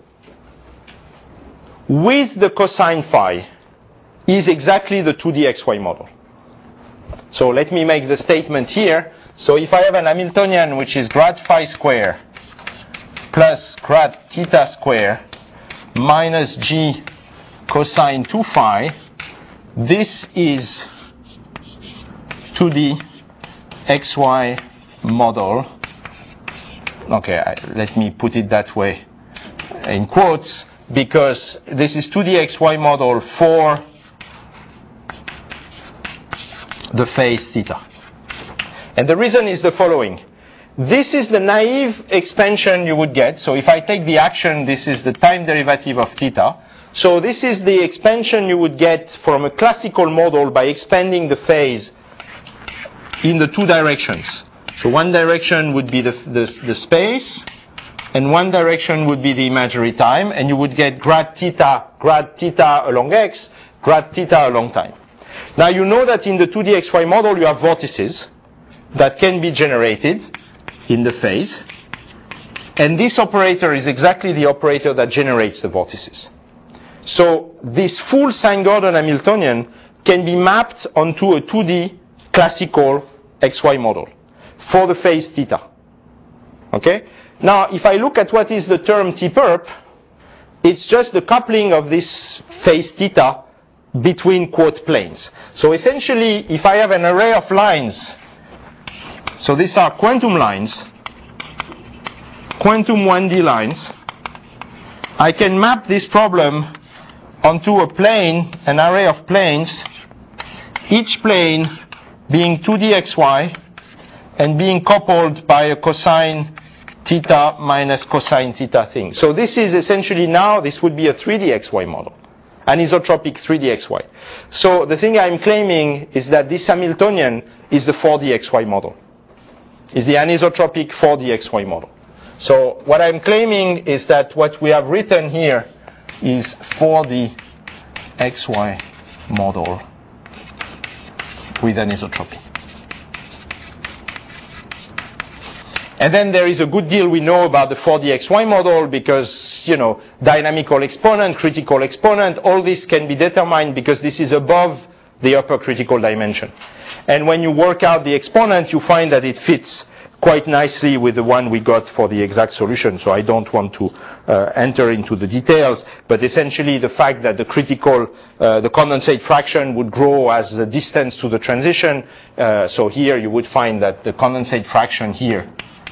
with the cosine phi, is exactly the two D X Y model. So let me make the statement here. So if I have an Hamiltonian which is grad phi square plus grad theta square minus g cosine two phi, this is two D xy model. Okay, I, let me put it that way in quotes, because this is two D xy model for the phase theta. And the reason is the following. This is the naive expansion you would get. So if I take the action, this is the time derivative of theta. So this is the expansion you would get from a classical model by expanding the phase in the two directions. So one direction would be the, the, the space, and one direction would be the imaginary time, and you would get grad theta, grad theta along x, grad theta along time. Now you know that in the two D xy model you have vortices that can be generated in the phase, and this operator is exactly the operator that generates the vortices. So this full Sine-Gordon Hamiltonian can be mapped onto a two D classical xy model for the phase theta. Okay? Now, if I look at what is the term T perp, it's just the coupling of this phase theta between quote planes. So essentially, if I have an array of lines, so these are quantum lines, quantum one D lines, I can map this problem onto a plane, an array of planes, each plane being two D xy and being coupled by a cosine theta minus cosine theta thing. So this is essentially now, this would be a three D xy model, anisotropic three D xy. So the thing I'm claiming is that this Hamiltonian is the four D xy model, is the anisotropic four D xy model. So what I'm claiming is that what we have written here is four D xy model with anisotropy. And then there is a good deal we know about the four D xy model because, you know, dynamical exponent, critical exponent, all this can be determined because this is above the upper critical dimension. And when you work out the exponent, you find that it fits quite nicely with the one we got for the exact solution. So I don't want to uh, enter into the details, but essentially the fact that the critical, uh, the condensate fraction would grow as the distance to the transition. Uh, so here you would find that the condensate fraction here,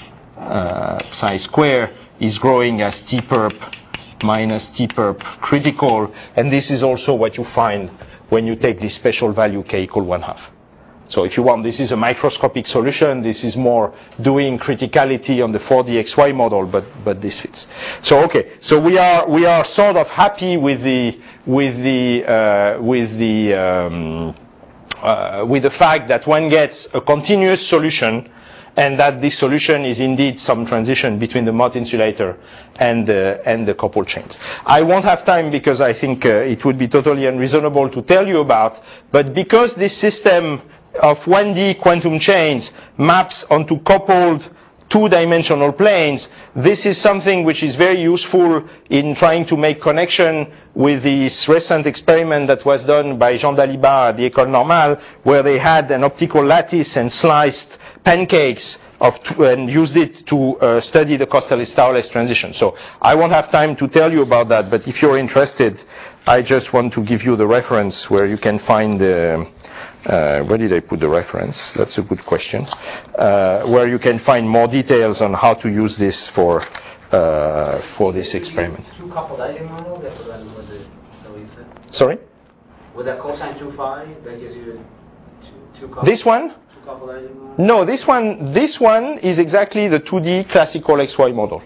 uh, psi square, is growing as T perp minus T perp critical. And this is also what you find when you take this special value k equal one half. So if you want, this is a microscopic solution. This is more doing criticality on the four D xy model, but but this fits. So okay, so we are we are sort of happy with the with the uh, with the um, uh, with the fact that one gets a continuous solution, and that this solution is indeed some transition between the Mott insulator and the and the coupled chains. I won't have time because I think uh, it would be totally unreasonable to tell you about, but because this system of one D quantum chains maps onto coupled two-dimensional planes, this is something which is very useful in trying to make connection with this recent experiment that was done by Jean Dalibard at the École Normale, where they had an optical lattice and sliced pancakes of two, and used it to uh, study the Kosterlitz-Thouless transition. So I won't have time to tell you about that, but if you're interested, I just want to give you the reference where you can find the Uh, where did I put the reference? That's a good question. Uh, where you can find more details on how to use this for uh, for this experiment. Two coupled edging models, that's what was it, that what you said? Sorry? With that cosine two phi, that gives you two, two coupled. This one? Two coupled edging models? No, this one. This one is exactly the two D classical xy model,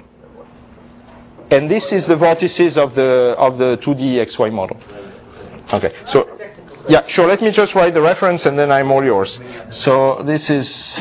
and this is the vortices of the of the two D xy model. Okay, so. Yeah, sure. Let me just write the reference and then I'm all yours. So this is.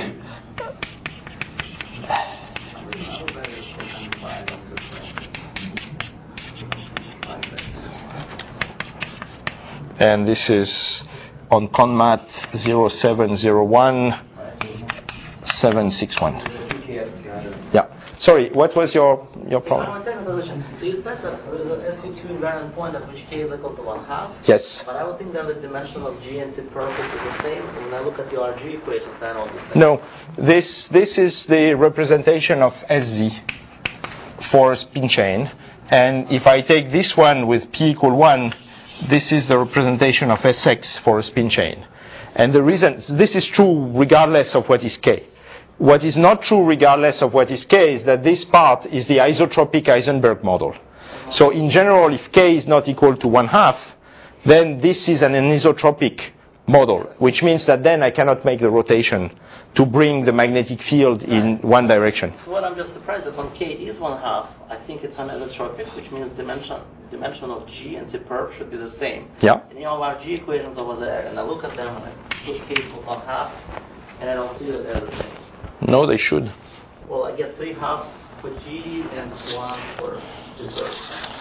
And this is on ConMat zero seven zero one seven six one. Yeah. Sorry, what was your your problem? One technical question. So you said that there is an S U two invariant point at which k is equal to one half. Yes. But I would think that the dimension of G and T perfect is the same. When I look at the R G equations, they're not the same. No, this this is the representation of S Z for a spin chain, and if I take this one with p equal one, this is the representation of S X for a spin chain. And the reason this is true regardless of what is k. What is not true regardless of what is k is that this part is the isotropic Heisenberg model. So in general, if k is not equal to one half, then this is an anisotropic model, which means that then I cannot make the rotation to bring the magnetic field in one direction. So what I'm just surprised that when k is one half, I think it's anisotropic, which means dimension dimension of G and T perp should be the same. Yeah. And you have R G equations over there, and I look at them and I put k equals one half, and I don't see that they're the same. No, they should. Well, I get three halves for G and one for T perp.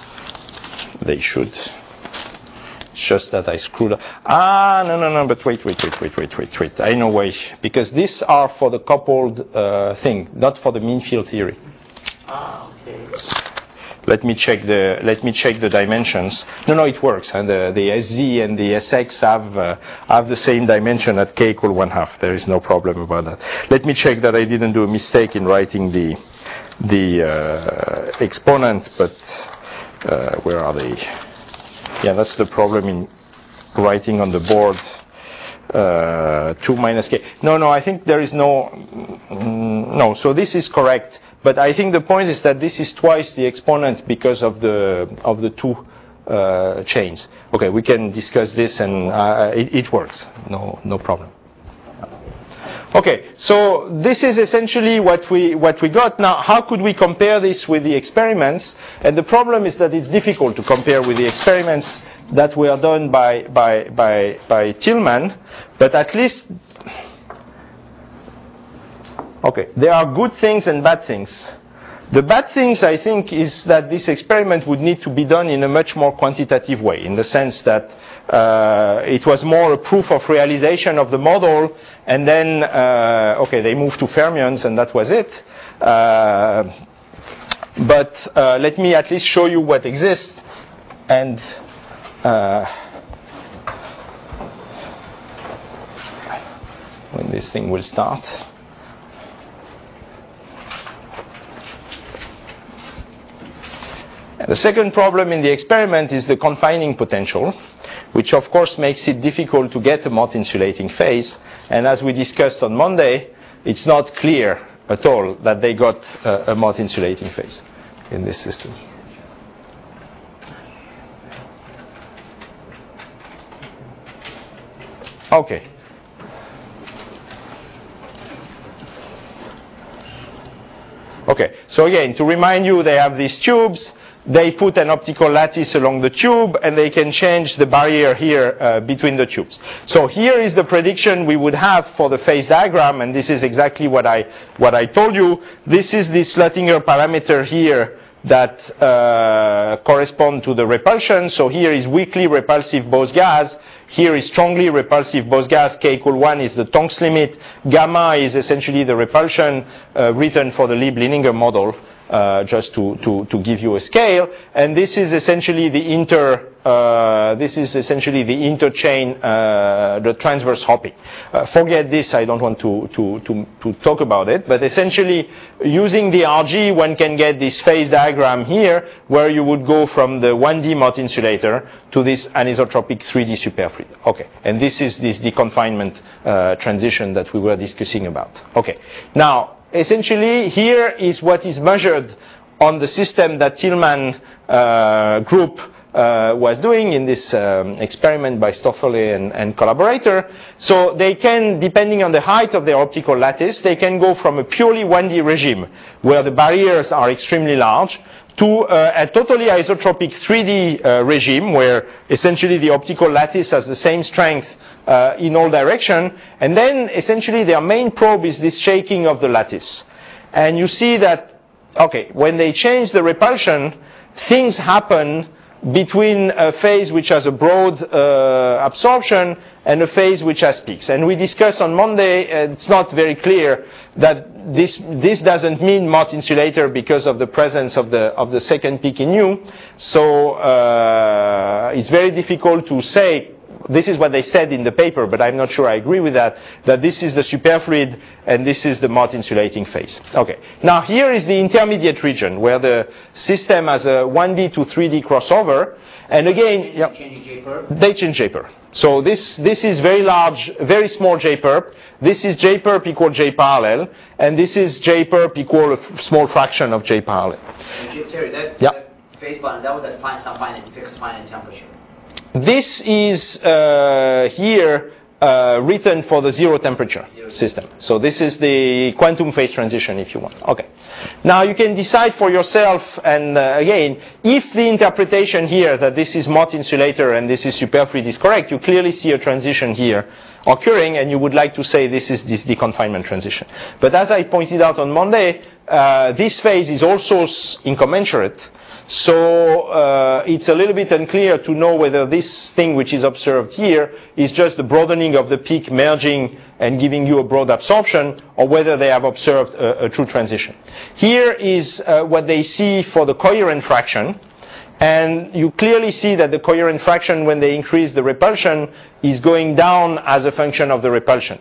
They should. It's just that I screwed up. Ah, no, no, no, but wait, wait, wait, wait, wait, wait, wait. I know why. Because these are for the coupled uh, thing, not for the mean field theory. Ah, okay. Let me check the let me check the dimensions. No, no, it works. And the, the S Z and the S X have uh, have the same dimension at k equal one half. There is no problem about that. Let me check that I didn't do a mistake in writing the the uh, exponent. But uh, where are they? Yeah, that's the problem in writing on the board. Uh, two minus k. No, no, I think there is no mm, no. So this is correct. But I think the point is that this is twice the exponent because of the of the two uh, chains. Okay, we can discuss this, and uh, it, it works. No, no problem. Okay, so this is essentially what we what we got. Now, how could we compare this with the experiments? And the problem is that it's difficult to compare with the experiments that were done by by by by Tillman. But at least. Okay, there are good things and bad things. The bad things, I think, is that this experiment would need to be done in a much more quantitative way, in the sense that uh, it was more a proof of realization of the model, and then, uh, okay, they moved to fermions, and that was it. Uh, but uh, let me at least show you what exists, and uh, when this thing will start. The second problem in the experiment is the confining potential, which of course makes it difficult to get a Mott insulating phase. And as we discussed on Monday, it's not clear at all that they got a, a Mott insulating phase in this system. Okay. Okay, so again, to remind you, they have these tubes. They put an optical lattice along the tube, and they can change the barrier here uh, between the tubes. So here is the prediction we would have for the phase diagram, and this is exactly what I what I told you. This is the Sluttinger parameter here that uh, correspond to the repulsion. So here is weakly repulsive Bose gas. Here is strongly repulsive Bose gas. K equal one is the Tonks limit. Gamma is essentially the repulsion uh, written for the Lieb-Lininger model. Uh, just to, to, to give you a scale, and this is essentially the inter uh, this is essentially the interchain, uh, the transverse hopping. Uh, forget this, I don't want to, to to to talk about it, but essentially using the R G, one can get this phase diagram here, where you would go from the one D Mott insulator to this anisotropic three D superfluid. Okay, and this is this deconfinement uh, transition that we were discussing about. Okay, now. Essentially, here is what is measured on the system that Tillman uh, group uh, was doing in this um, experiment by Stoffele and, and collaborator. So they can, depending on the height of their optical lattice, they can go from a purely one D regime, where the barriers are extremely large, to uh, a totally isotropic three D uh, regime, where essentially the optical lattice has the same strength uh, in all directions. And then essentially their main probe is this shaking of the lattice. And you see that, okay, when they change the repulsion, things happen between a phase which has a broad uh, absorption and a phase which has peaks. And we discussed on Monday, uh, it's not very clear that this this doesn't mean Mott insulator because of the presence of the of the second peak in U. So uh, it's very difficult to say. This is what they said in the paper, but I'm not sure I agree with that, that this is the superfluid and this is the Mott insulating phase. Okay. Now here is the intermediate region where the system has a one D to three D crossover. And again, yeah, they change J perp. So this, this is very large, very small J perp. This is J perp equal J parallel. And this is J perp equal a f- small fraction of J parallel. And Terry, that, yeah. that phase bond, that was at fine, some finite, fixed finite temperature. This is uh, here uh, written for the zero temperature zero system. So this is the quantum phase transition, if you want. Okay. Now you can decide for yourself, and uh, again, if the interpretation here that this is Mott insulator and this is superfluid is correct, you clearly see a transition here occurring, and you would like to say this is this deconfinement transition. But as I pointed out on Monday, uh, this phase is also incommensurate. So uh, it's a little bit unclear to know whether this thing which is observed here is just the broadening of the peak merging and giving you a broad absorption, or whether they have observed a, a true transition. Here is uh, what they see for the coherent fraction. And you clearly see that the coherent fraction, when they increase the repulsion, is going down as a function of the repulsion.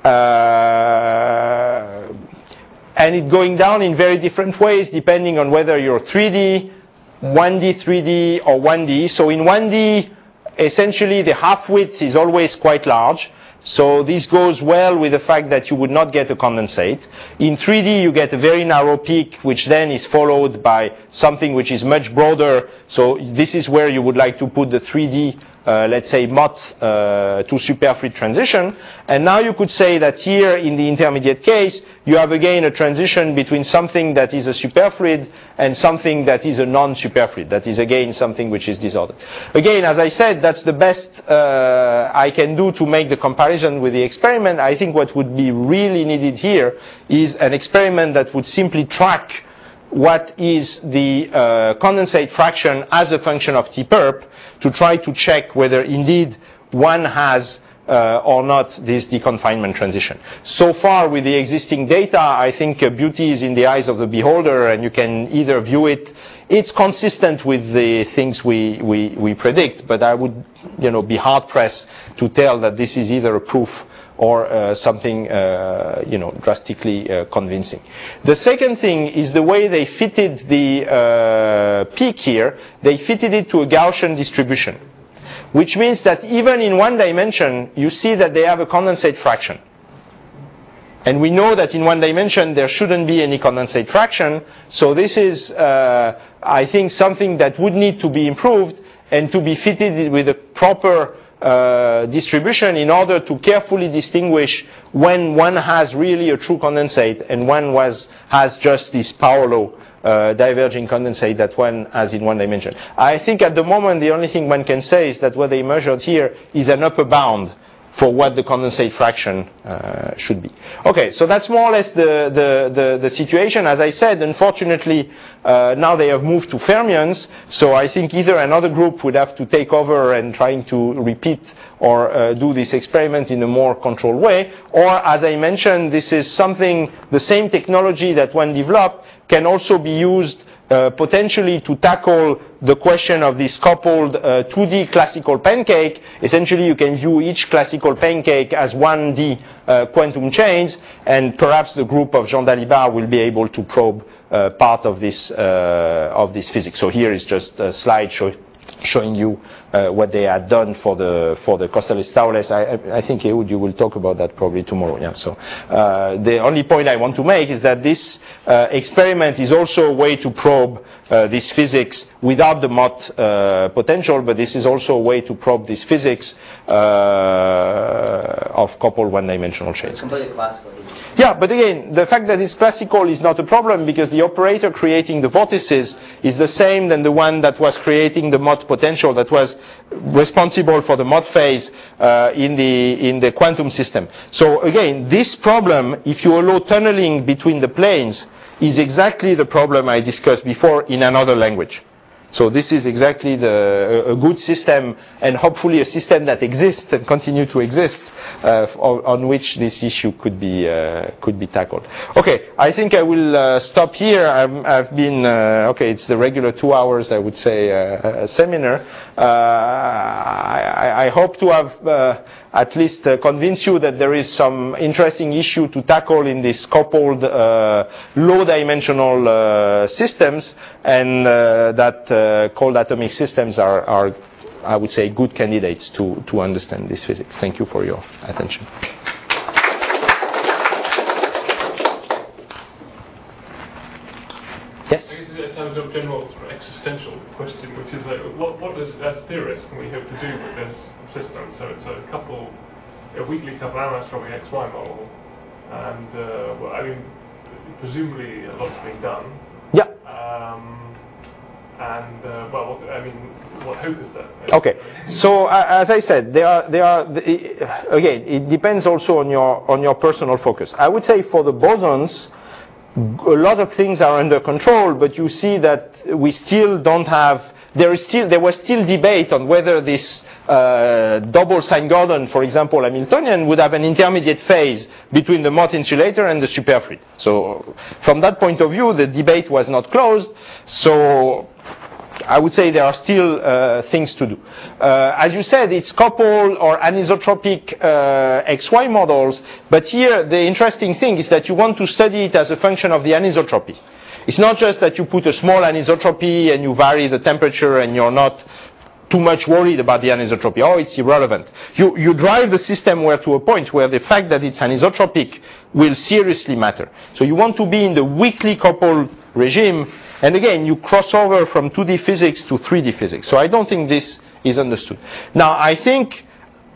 Uh, and it's going down in very different ways depending on whether you're three D, one D, three D, or one D. So in one D, essentially the half width is always quite large. So this goes well with the fact that you would not get a condensate. In three D, you get a very narrow peak, which then is followed by something which is much broader. So this is where you would like to put the three D, uh, let's say, Mott uh, to superfluid transition. And now you could say that here in the intermediate case, you have again a transition between something that is a superfluid and something that is a non-superfluid. That is again something which is disordered. Again, as I said, that's the best uh, I can do to make the comparison with the experiment. I think what would be really needed here is an experiment that would simply track what is the uh, condensate fraction as a function of T perp to try to check whether indeed one has Uh, or not this deconfinement transition. So far with the existing data, I think uh, beauty is in the eyes of the beholder, and you can either view it. It's consistent with the things we, we, we predict, but I would, you know, be hard pressed to tell that this is either a proof or uh, something, uh, you know, drastically uh, convincing. The second thing is the way they fitted the uh, peak here. They fitted it to a Gaussian distribution, which means that even in one dimension, you see that they have a condensate fraction. And we know that in one dimension, there shouldn't be any condensate fraction. So this is, uh, I think, something that would need to be improved and to be fitted with a proper uh, distribution in order to carefully distinguish when one has really a true condensate and one was, has just this power law Uh, diverging condensate that one has in one dimension. I think at the moment the only thing one can say is that what they measured here is an upper bound for what the condensate fraction uh, should be. Okay, so that's more or less the, the, the, the situation. As I said, unfortunately, uh, now they have moved to fermions, so I think either another group would have to take over and trying to repeat or uh, do this experiment in a more controlled way, or as I mentioned, this is something, the same technology that one developed can also be used uh, potentially to tackle the question of this coupled uh, two D classical pancake. Essentially, you can view each classical pancake as one D uh, quantum chains, and perhaps the group of Jean Dalibard will be able to probe uh, part of this uh, of this physics. So here is just a slide show, showing you uh, what they had done for the for the Kosteles-Taules. I, I think Ehud, you will talk about that probably tomorrow. Yeah. So uh, the only point I want to make is that this uh, experiment is also a way to probe uh, this physics without the Mott uh, potential, but this is also a way to probe this physics uh, of coupled one-dimensional chains. It's completely classical. Yeah, but again, the fact that it's classical is not a problem because the operator creating the vortices is the same than the one that was creating the Mott potential that was responsible for the Mott phase uh, in the in the quantum system. So again, this problem, if you allow tunneling between the planes, is exactly the problem I discussed before in another language. So this is exactly the, a, a good system, and hopefully a system that exists and continue to exist, uh, on, on which this issue could be uh, could be tackled. Okay, I think I will uh, stop here. I'm, I've been uh, okay. It's the regular two hours, I would say, uh, a seminar. Uh, I, I hope to have uh, at least uh, convinced you that there is some interesting issue to tackle in these coupled uh, low-dimensional uh, systems, and uh, that uh, cold atomic systems are, are, I would say, good candidates to, to understand this physics. Thank you for your attention. Yes? I guess it sounds a general sort of existential question, which is like, what, what does, as theorists, can we hope to do with this system? So it's a couple, a weakly coupled anisotropic X Y model, and uh, well, I mean, presumably a lot's being done. Yeah. Um, and uh, well, what, I mean, what hope is there? Okay. So uh, as I said, they are they are the, again. It depends also on your on your personal focus. I would say for the bosons, a lot of things are under control, but you see that we still don't have. There is still there was still debate on whether this uh, double sign Gordon, for example, Hamiltonian, would have an intermediate phase between the Mott insulator and the superfluid. So from that point of view, the debate was not closed. So I would say there are still uh, things to do. Uh, as you said, it's coupled or anisotropic uh, X Y models, but here the interesting thing is that you want to study it as a function of the anisotropy. It's not just that you put a small anisotropy and you vary the temperature and you're not too much worried about the anisotropy. Oh, it's irrelevant. You, you drive the system where to a point where the fact that it's anisotropic will seriously matter. So you want to be in the weakly coupled regime. And again, you cross over from two D physics to three D physics. So I don't think this is understood. Now, I think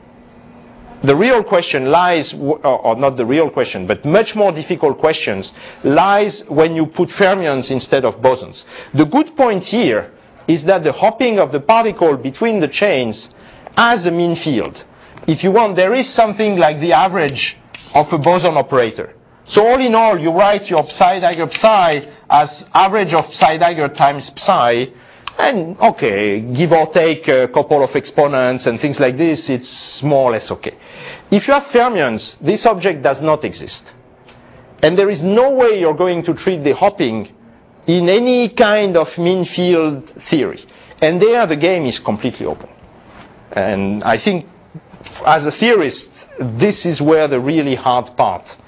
the real question lies, or not the real question, but much more difficult questions, lies when you put fermions instead of bosons. The good point here is that the hopping of the particle between the chains has a mean field. If you want, there is something like the average of a boson operator. So all in all, you write your psi dagger psi as average of psi dagger times psi, and okay, give or take a couple of exponents and things like this, it's more or less okay. If you have fermions, this object does not exist. And there is no way you're going to treat the hopping in any kind of mean field theory. And there the game is completely open. And I think as a theorist, this is where the really hard part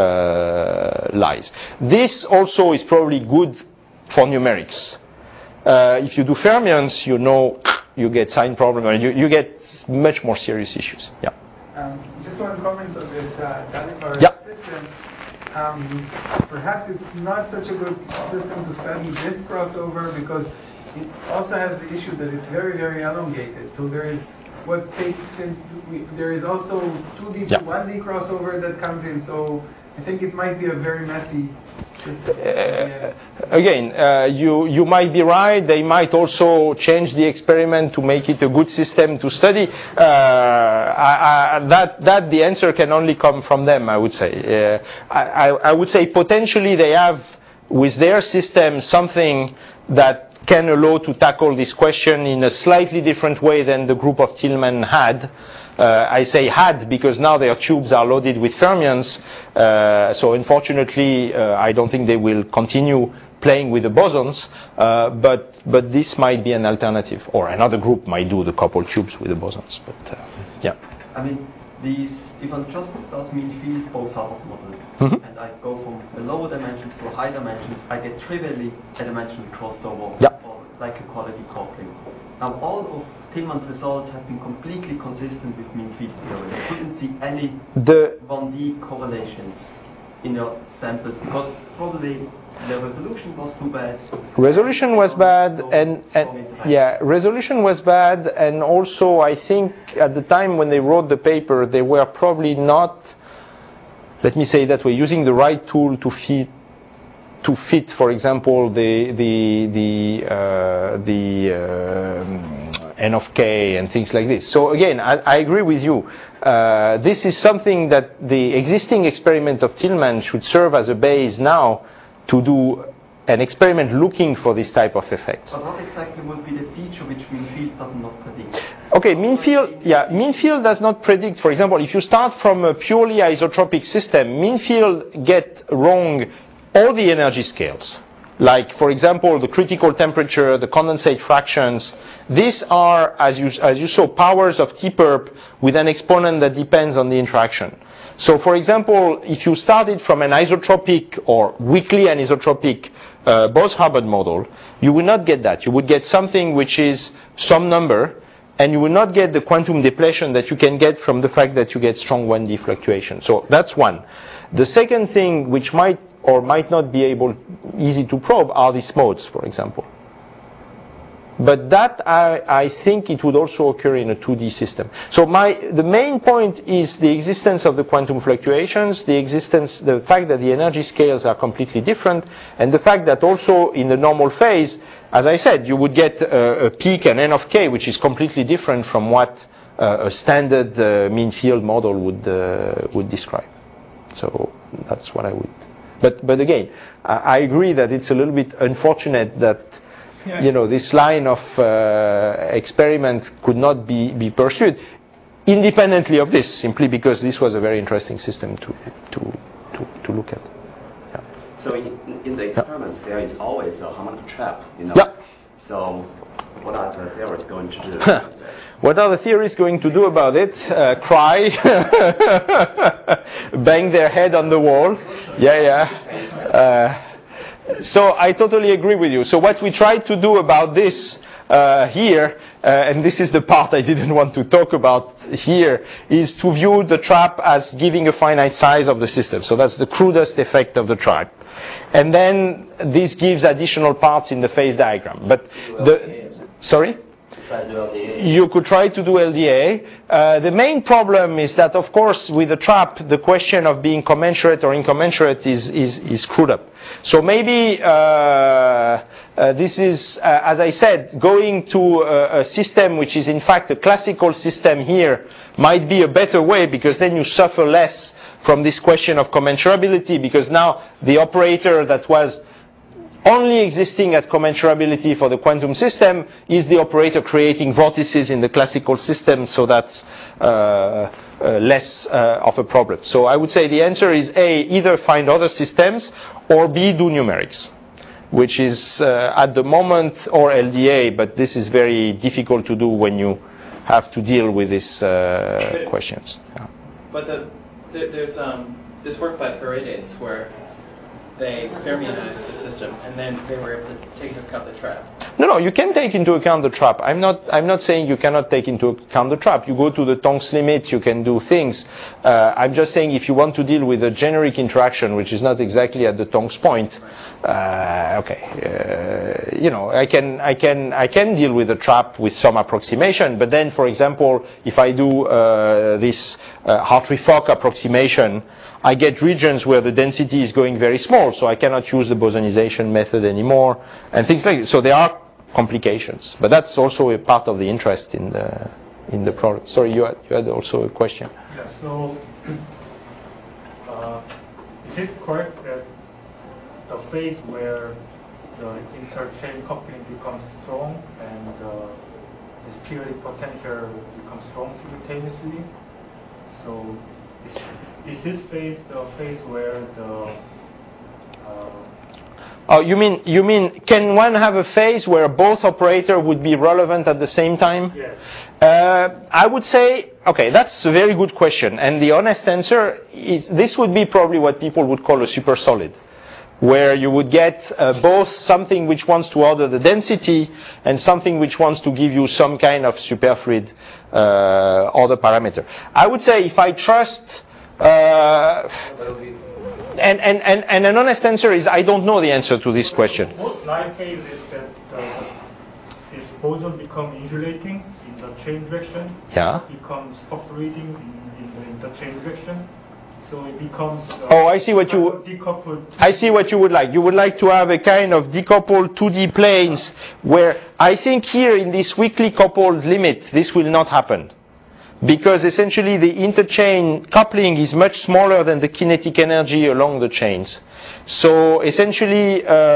uh, lies. This also is probably good for numerics. Uh, if you do fermions, you know you get sign problem, and you, you get much more serious issues. Yeah. Um, just one comment on this uh, Dalibar yeah. system. Um, perhaps it's not such a good system to study this crossover because it also has the issue that it's very, very elongated. So there is what takes in. We, there is also two D to yeah. one D crossover that comes in. So I think it might be a very messy system. Uh, yeah. Again, uh, you you might be right. They might also change the experiment to make it a good system to study. Uh, I, I, that that the answer can only come from them, I would say. Uh, I, I would say potentially they have with their system something that can allow to tackle this question in a slightly different way than the group of Tillman had. Uh, I say had because now their tubes are loaded with fermions. Uh, so unfortunately, uh, I don't think they will continue playing with the bosons. Uh, but but this might be an alternative, or another group might do the coupled tubes with the bosons. But uh, yeah. I mean, these if I just does mean field Bose-Hubbard model, mm-hmm. and I go from the lower dimensions to high dimensions, I get trivially a dimensional crossover, yeah. or like a quality coupling. Now all of Tillman's results have been completely consistent with mean field theory. I couldn't see any the one D correlations in your samples because probably the resolution was too bad. Resolution was bad, so, and, and so yeah, resolution was bad, and also I think at the time when they wrote the paper, they were probably not, let me say it that way, using the right tool to fit. To fit, for example, the the the uh, the uh, N of K and things like this. So again, I, I agree with you. Uh, this is something that the existing experiment of Tillman should serve as a base now to do an experiment looking for this type of effects. But what exactly would be the feature which mean field does not predict? Okay, mean field, yeah, mean field does not predict. For example, if you start from a purely isotropic system, mean field get wrong all the energy scales. Like, for example, the critical temperature, the condensate fractions. These are, as you, as you saw, powers of T-perp with an exponent that depends on the interaction. So, for example, if you started from an isotropic or weakly anisotropic uh, Bose-Hubbard model, you would not get that. You would get something which is some number, and you will not get the quantum depletion that you can get from the fact that you get strong one D fluctuation. So that's one. The second thing which might or might not be able easy to probe are these modes, for example. But that I, I think it would also occur in a two D system. So my the main point is the existence of the quantum fluctuations, the existence, the fact that the energy scales are completely different, and the fact that also in the normal phase, as I said, you would get a, a peak and n of k, which is completely different from what uh, a standard uh, mean field model would uh, would describe. So that's what I would. But but again, I, I agree that it's a little bit unfortunate that yeah. you know this line of uh, experiments could not be be pursued independently of this, simply because this was a very interesting system to to to, to look at. Yeah. So in, in the experiment, yeah. there is always a harmonic trap, you know. Yeah. So what are the theories going to do? What are the theories going to do about it? Uh, cry, bang their head on the wall. Yeah, yeah. Uh, so I totally agree with you. So what we tried to do about this uh, here, uh, and this is the part I didn't want to talk about here, is to view the trap as giving a finite size of the system. So that's the crudest effect of the trap. And then this gives additional parts in the phase diagram. But the, sorry? You could try to do L D A. Uh, the main problem is that, of course, with the trap, the question of being commensurate or incommensurate is, is, is screwed up. So maybe uh, uh, this is, uh, as I said, going to a, a system which is in fact a classical system here might be a better way, because then you suffer less from this question of commensurability, because now the operator that was only existing at commensurability for the quantum system is the operator creating vortices in the classical system, so that's uh, uh, less uh, of a problem. So I would say the answer is A, either find other systems, or B, do numerics, which is uh, at the moment, or L D A, but this is very difficult to do when you have to deal with these uh, questions. Yeah. But the, the, there's um, this work by Paredes where they Fermionized the system, and then they were able to take into account the trap. No, no, you can take into account the trap. I'm not, I'm not saying you cannot take into account the trap. You go to the Tonks limit, you can do things. Uh, I'm just saying if you want to deal with a generic interaction, which is not exactly at the Tonks point, uh, okay, uh, you know, I can, I can, I can deal with the trap with some approximation. But then, for example, if I do uh, this uh, Hartree-Fock approximation, I get regions where the density is going very small, so I cannot use the bosonization method anymore, and things like that. So there are complications, but that's also a part of the interest in the in the product. Sorry, you had, you had also a question. Yeah. So, uh, is it correct that the phase where the interchain coupling becomes strong and uh, this periodic potential becomes strong simultaneously? So. Is, is this phase the phase where the uh, oh, you mean you mean can one have a phase where both operator would be relevant at the same time? Yeah. Uh, I would say, okay, that's a very good question, and the honest answer is this would be probably what people would call a supersolid, where you would get uh, both something which wants to order the density and something which wants to give you some kind of superfluid uh, order parameter. I would say if I trust, uh, and, and, and, and an honest answer is I don't know the answer to this question. Most line phase is that uh, this boson becomes insulating in the chain direction. Yeah. Becomes phosphorating in, in the interchain direction. So it becomes. Uh, oh, I see what you. Decoupled. I see what you would like. You would like to have a kind of decoupled two D planes, where I think here in this weakly coupled limit, this will not happen, because essentially the interchain coupling is much smaller than the kinetic energy along the chains. So essentially, uh,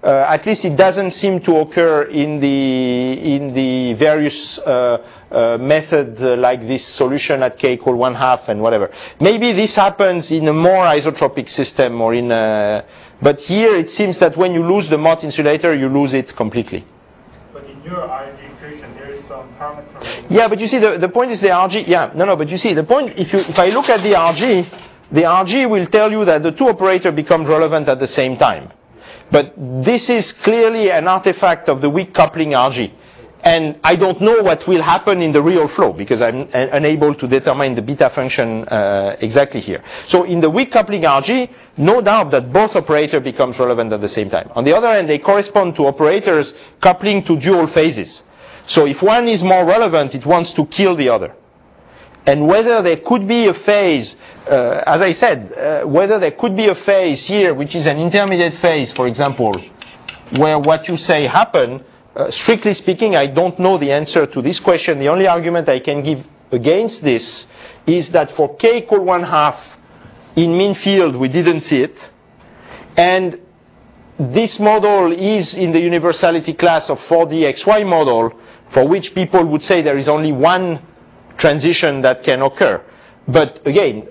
uh, at least it doesn't seem to occur in the in the various uh, uh, method uh, like this solution at k equal one half and whatever. Maybe this happens in a more isotropic system or in a, but here it seems that when you lose the Mott insulator, you lose it completely. But in your R G equation, there is some parameter. Yeah, but you see, the, the point is the R G. Yeah, no, no, but you see, the point, if you if I look at the R G, the R G will tell you that the two operator become relevant at the same time. But this is clearly an artifact of the weak coupling R G. And I don't know what will happen in the real flow because I'm uh, unable to determine the beta function uh, exactly here. So in the weak coupling R G, no doubt that both operator becomes relevant at the same time. On the other hand, they correspond to operators coupling to dual phases. So if one is more relevant, it wants to kill the other. And whether there could be a phase, uh, as I said, uh, whether there could be a phase here, which is an intermediate phase, for example, where what you say happen, uh, strictly speaking, I don't know the answer to this question. The only argument I can give against this is that for k equal one half in mean field, we didn't see it. And this model is in the universality class of four D X Y model, for which people would say there is only one transition that can occur. But again,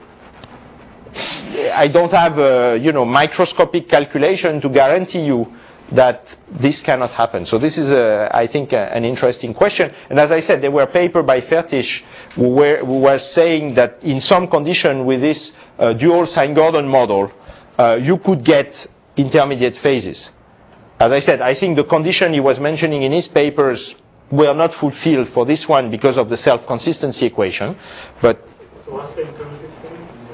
I don't have a, you know, microscopic calculation to guarantee you that this cannot happen. So this is, a, I think, a, an interesting question. And as I said, there were a paper by Fertish who, were, who was saying that in some condition with this uh, dual Sine-Gordon model, uh, you could get intermediate phases. As I said, I think the condition he was mentioning in his papers were not fulfilled for this one because of the self-consistency equation. But so what's the intermediate phase?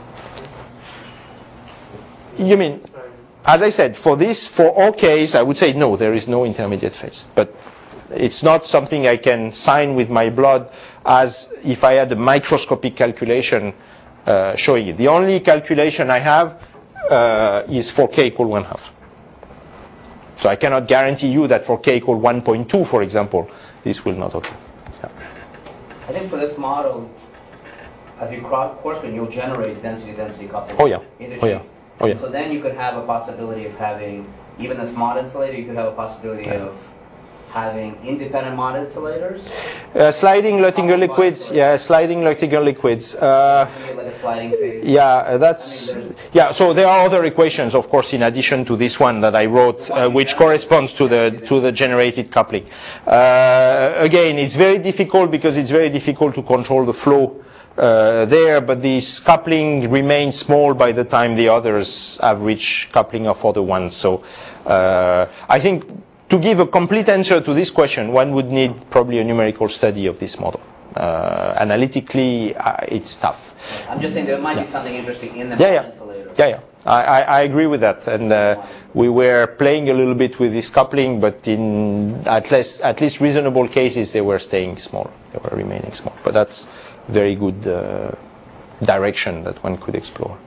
You mean, as I said, for this, for all case, I would say no, there is no intermediate phase. But it's not something I can sign with my blood as if I had a microscopic calculation uh, showing it. The only calculation I have uh, is for k equal one half. So I cannot guarantee you that for k equal one point two, for example, this will not occur. Yeah. I think for this model, as you course when you'll generate density-density coupling. Oh yeah. In the Oh yeah. Oh yeah. So then you could have a possibility of having, even a Mott insulator, you could have a possibility yeah. of having independent Mott insulators. Uh, sliding Luttinger liquids, yeah, sliding Luttinger liquids. Uh, like a sliding phase. Yeah, that's, I mean, yeah, so there are other equations, of course, in addition to this one that I wrote, uh, which corresponds to the, to the generated coupling. Uh, again, it's very difficult because it's very difficult to control the flow Uh, there, but this coupling remains small by the time the others have reached coupling of other ones. So uh, I think to give a complete answer to this question, one would need probably a numerical study of this model. Uh, analytically, uh, it's tough. I'm just saying there might yeah. be something interesting in the yeah, yeah. insulator. Yeah, yeah. I, I, I agree with that. And uh, we were playing a little bit with this coupling, but in at least, at least reasonable cases, they were staying small. They were remaining small. But that's very good uh, direction that one could explore.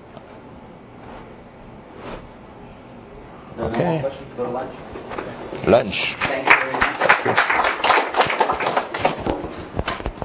Okay. No more questions? Go to lunch. Lunch. Thank you very much. Thank you.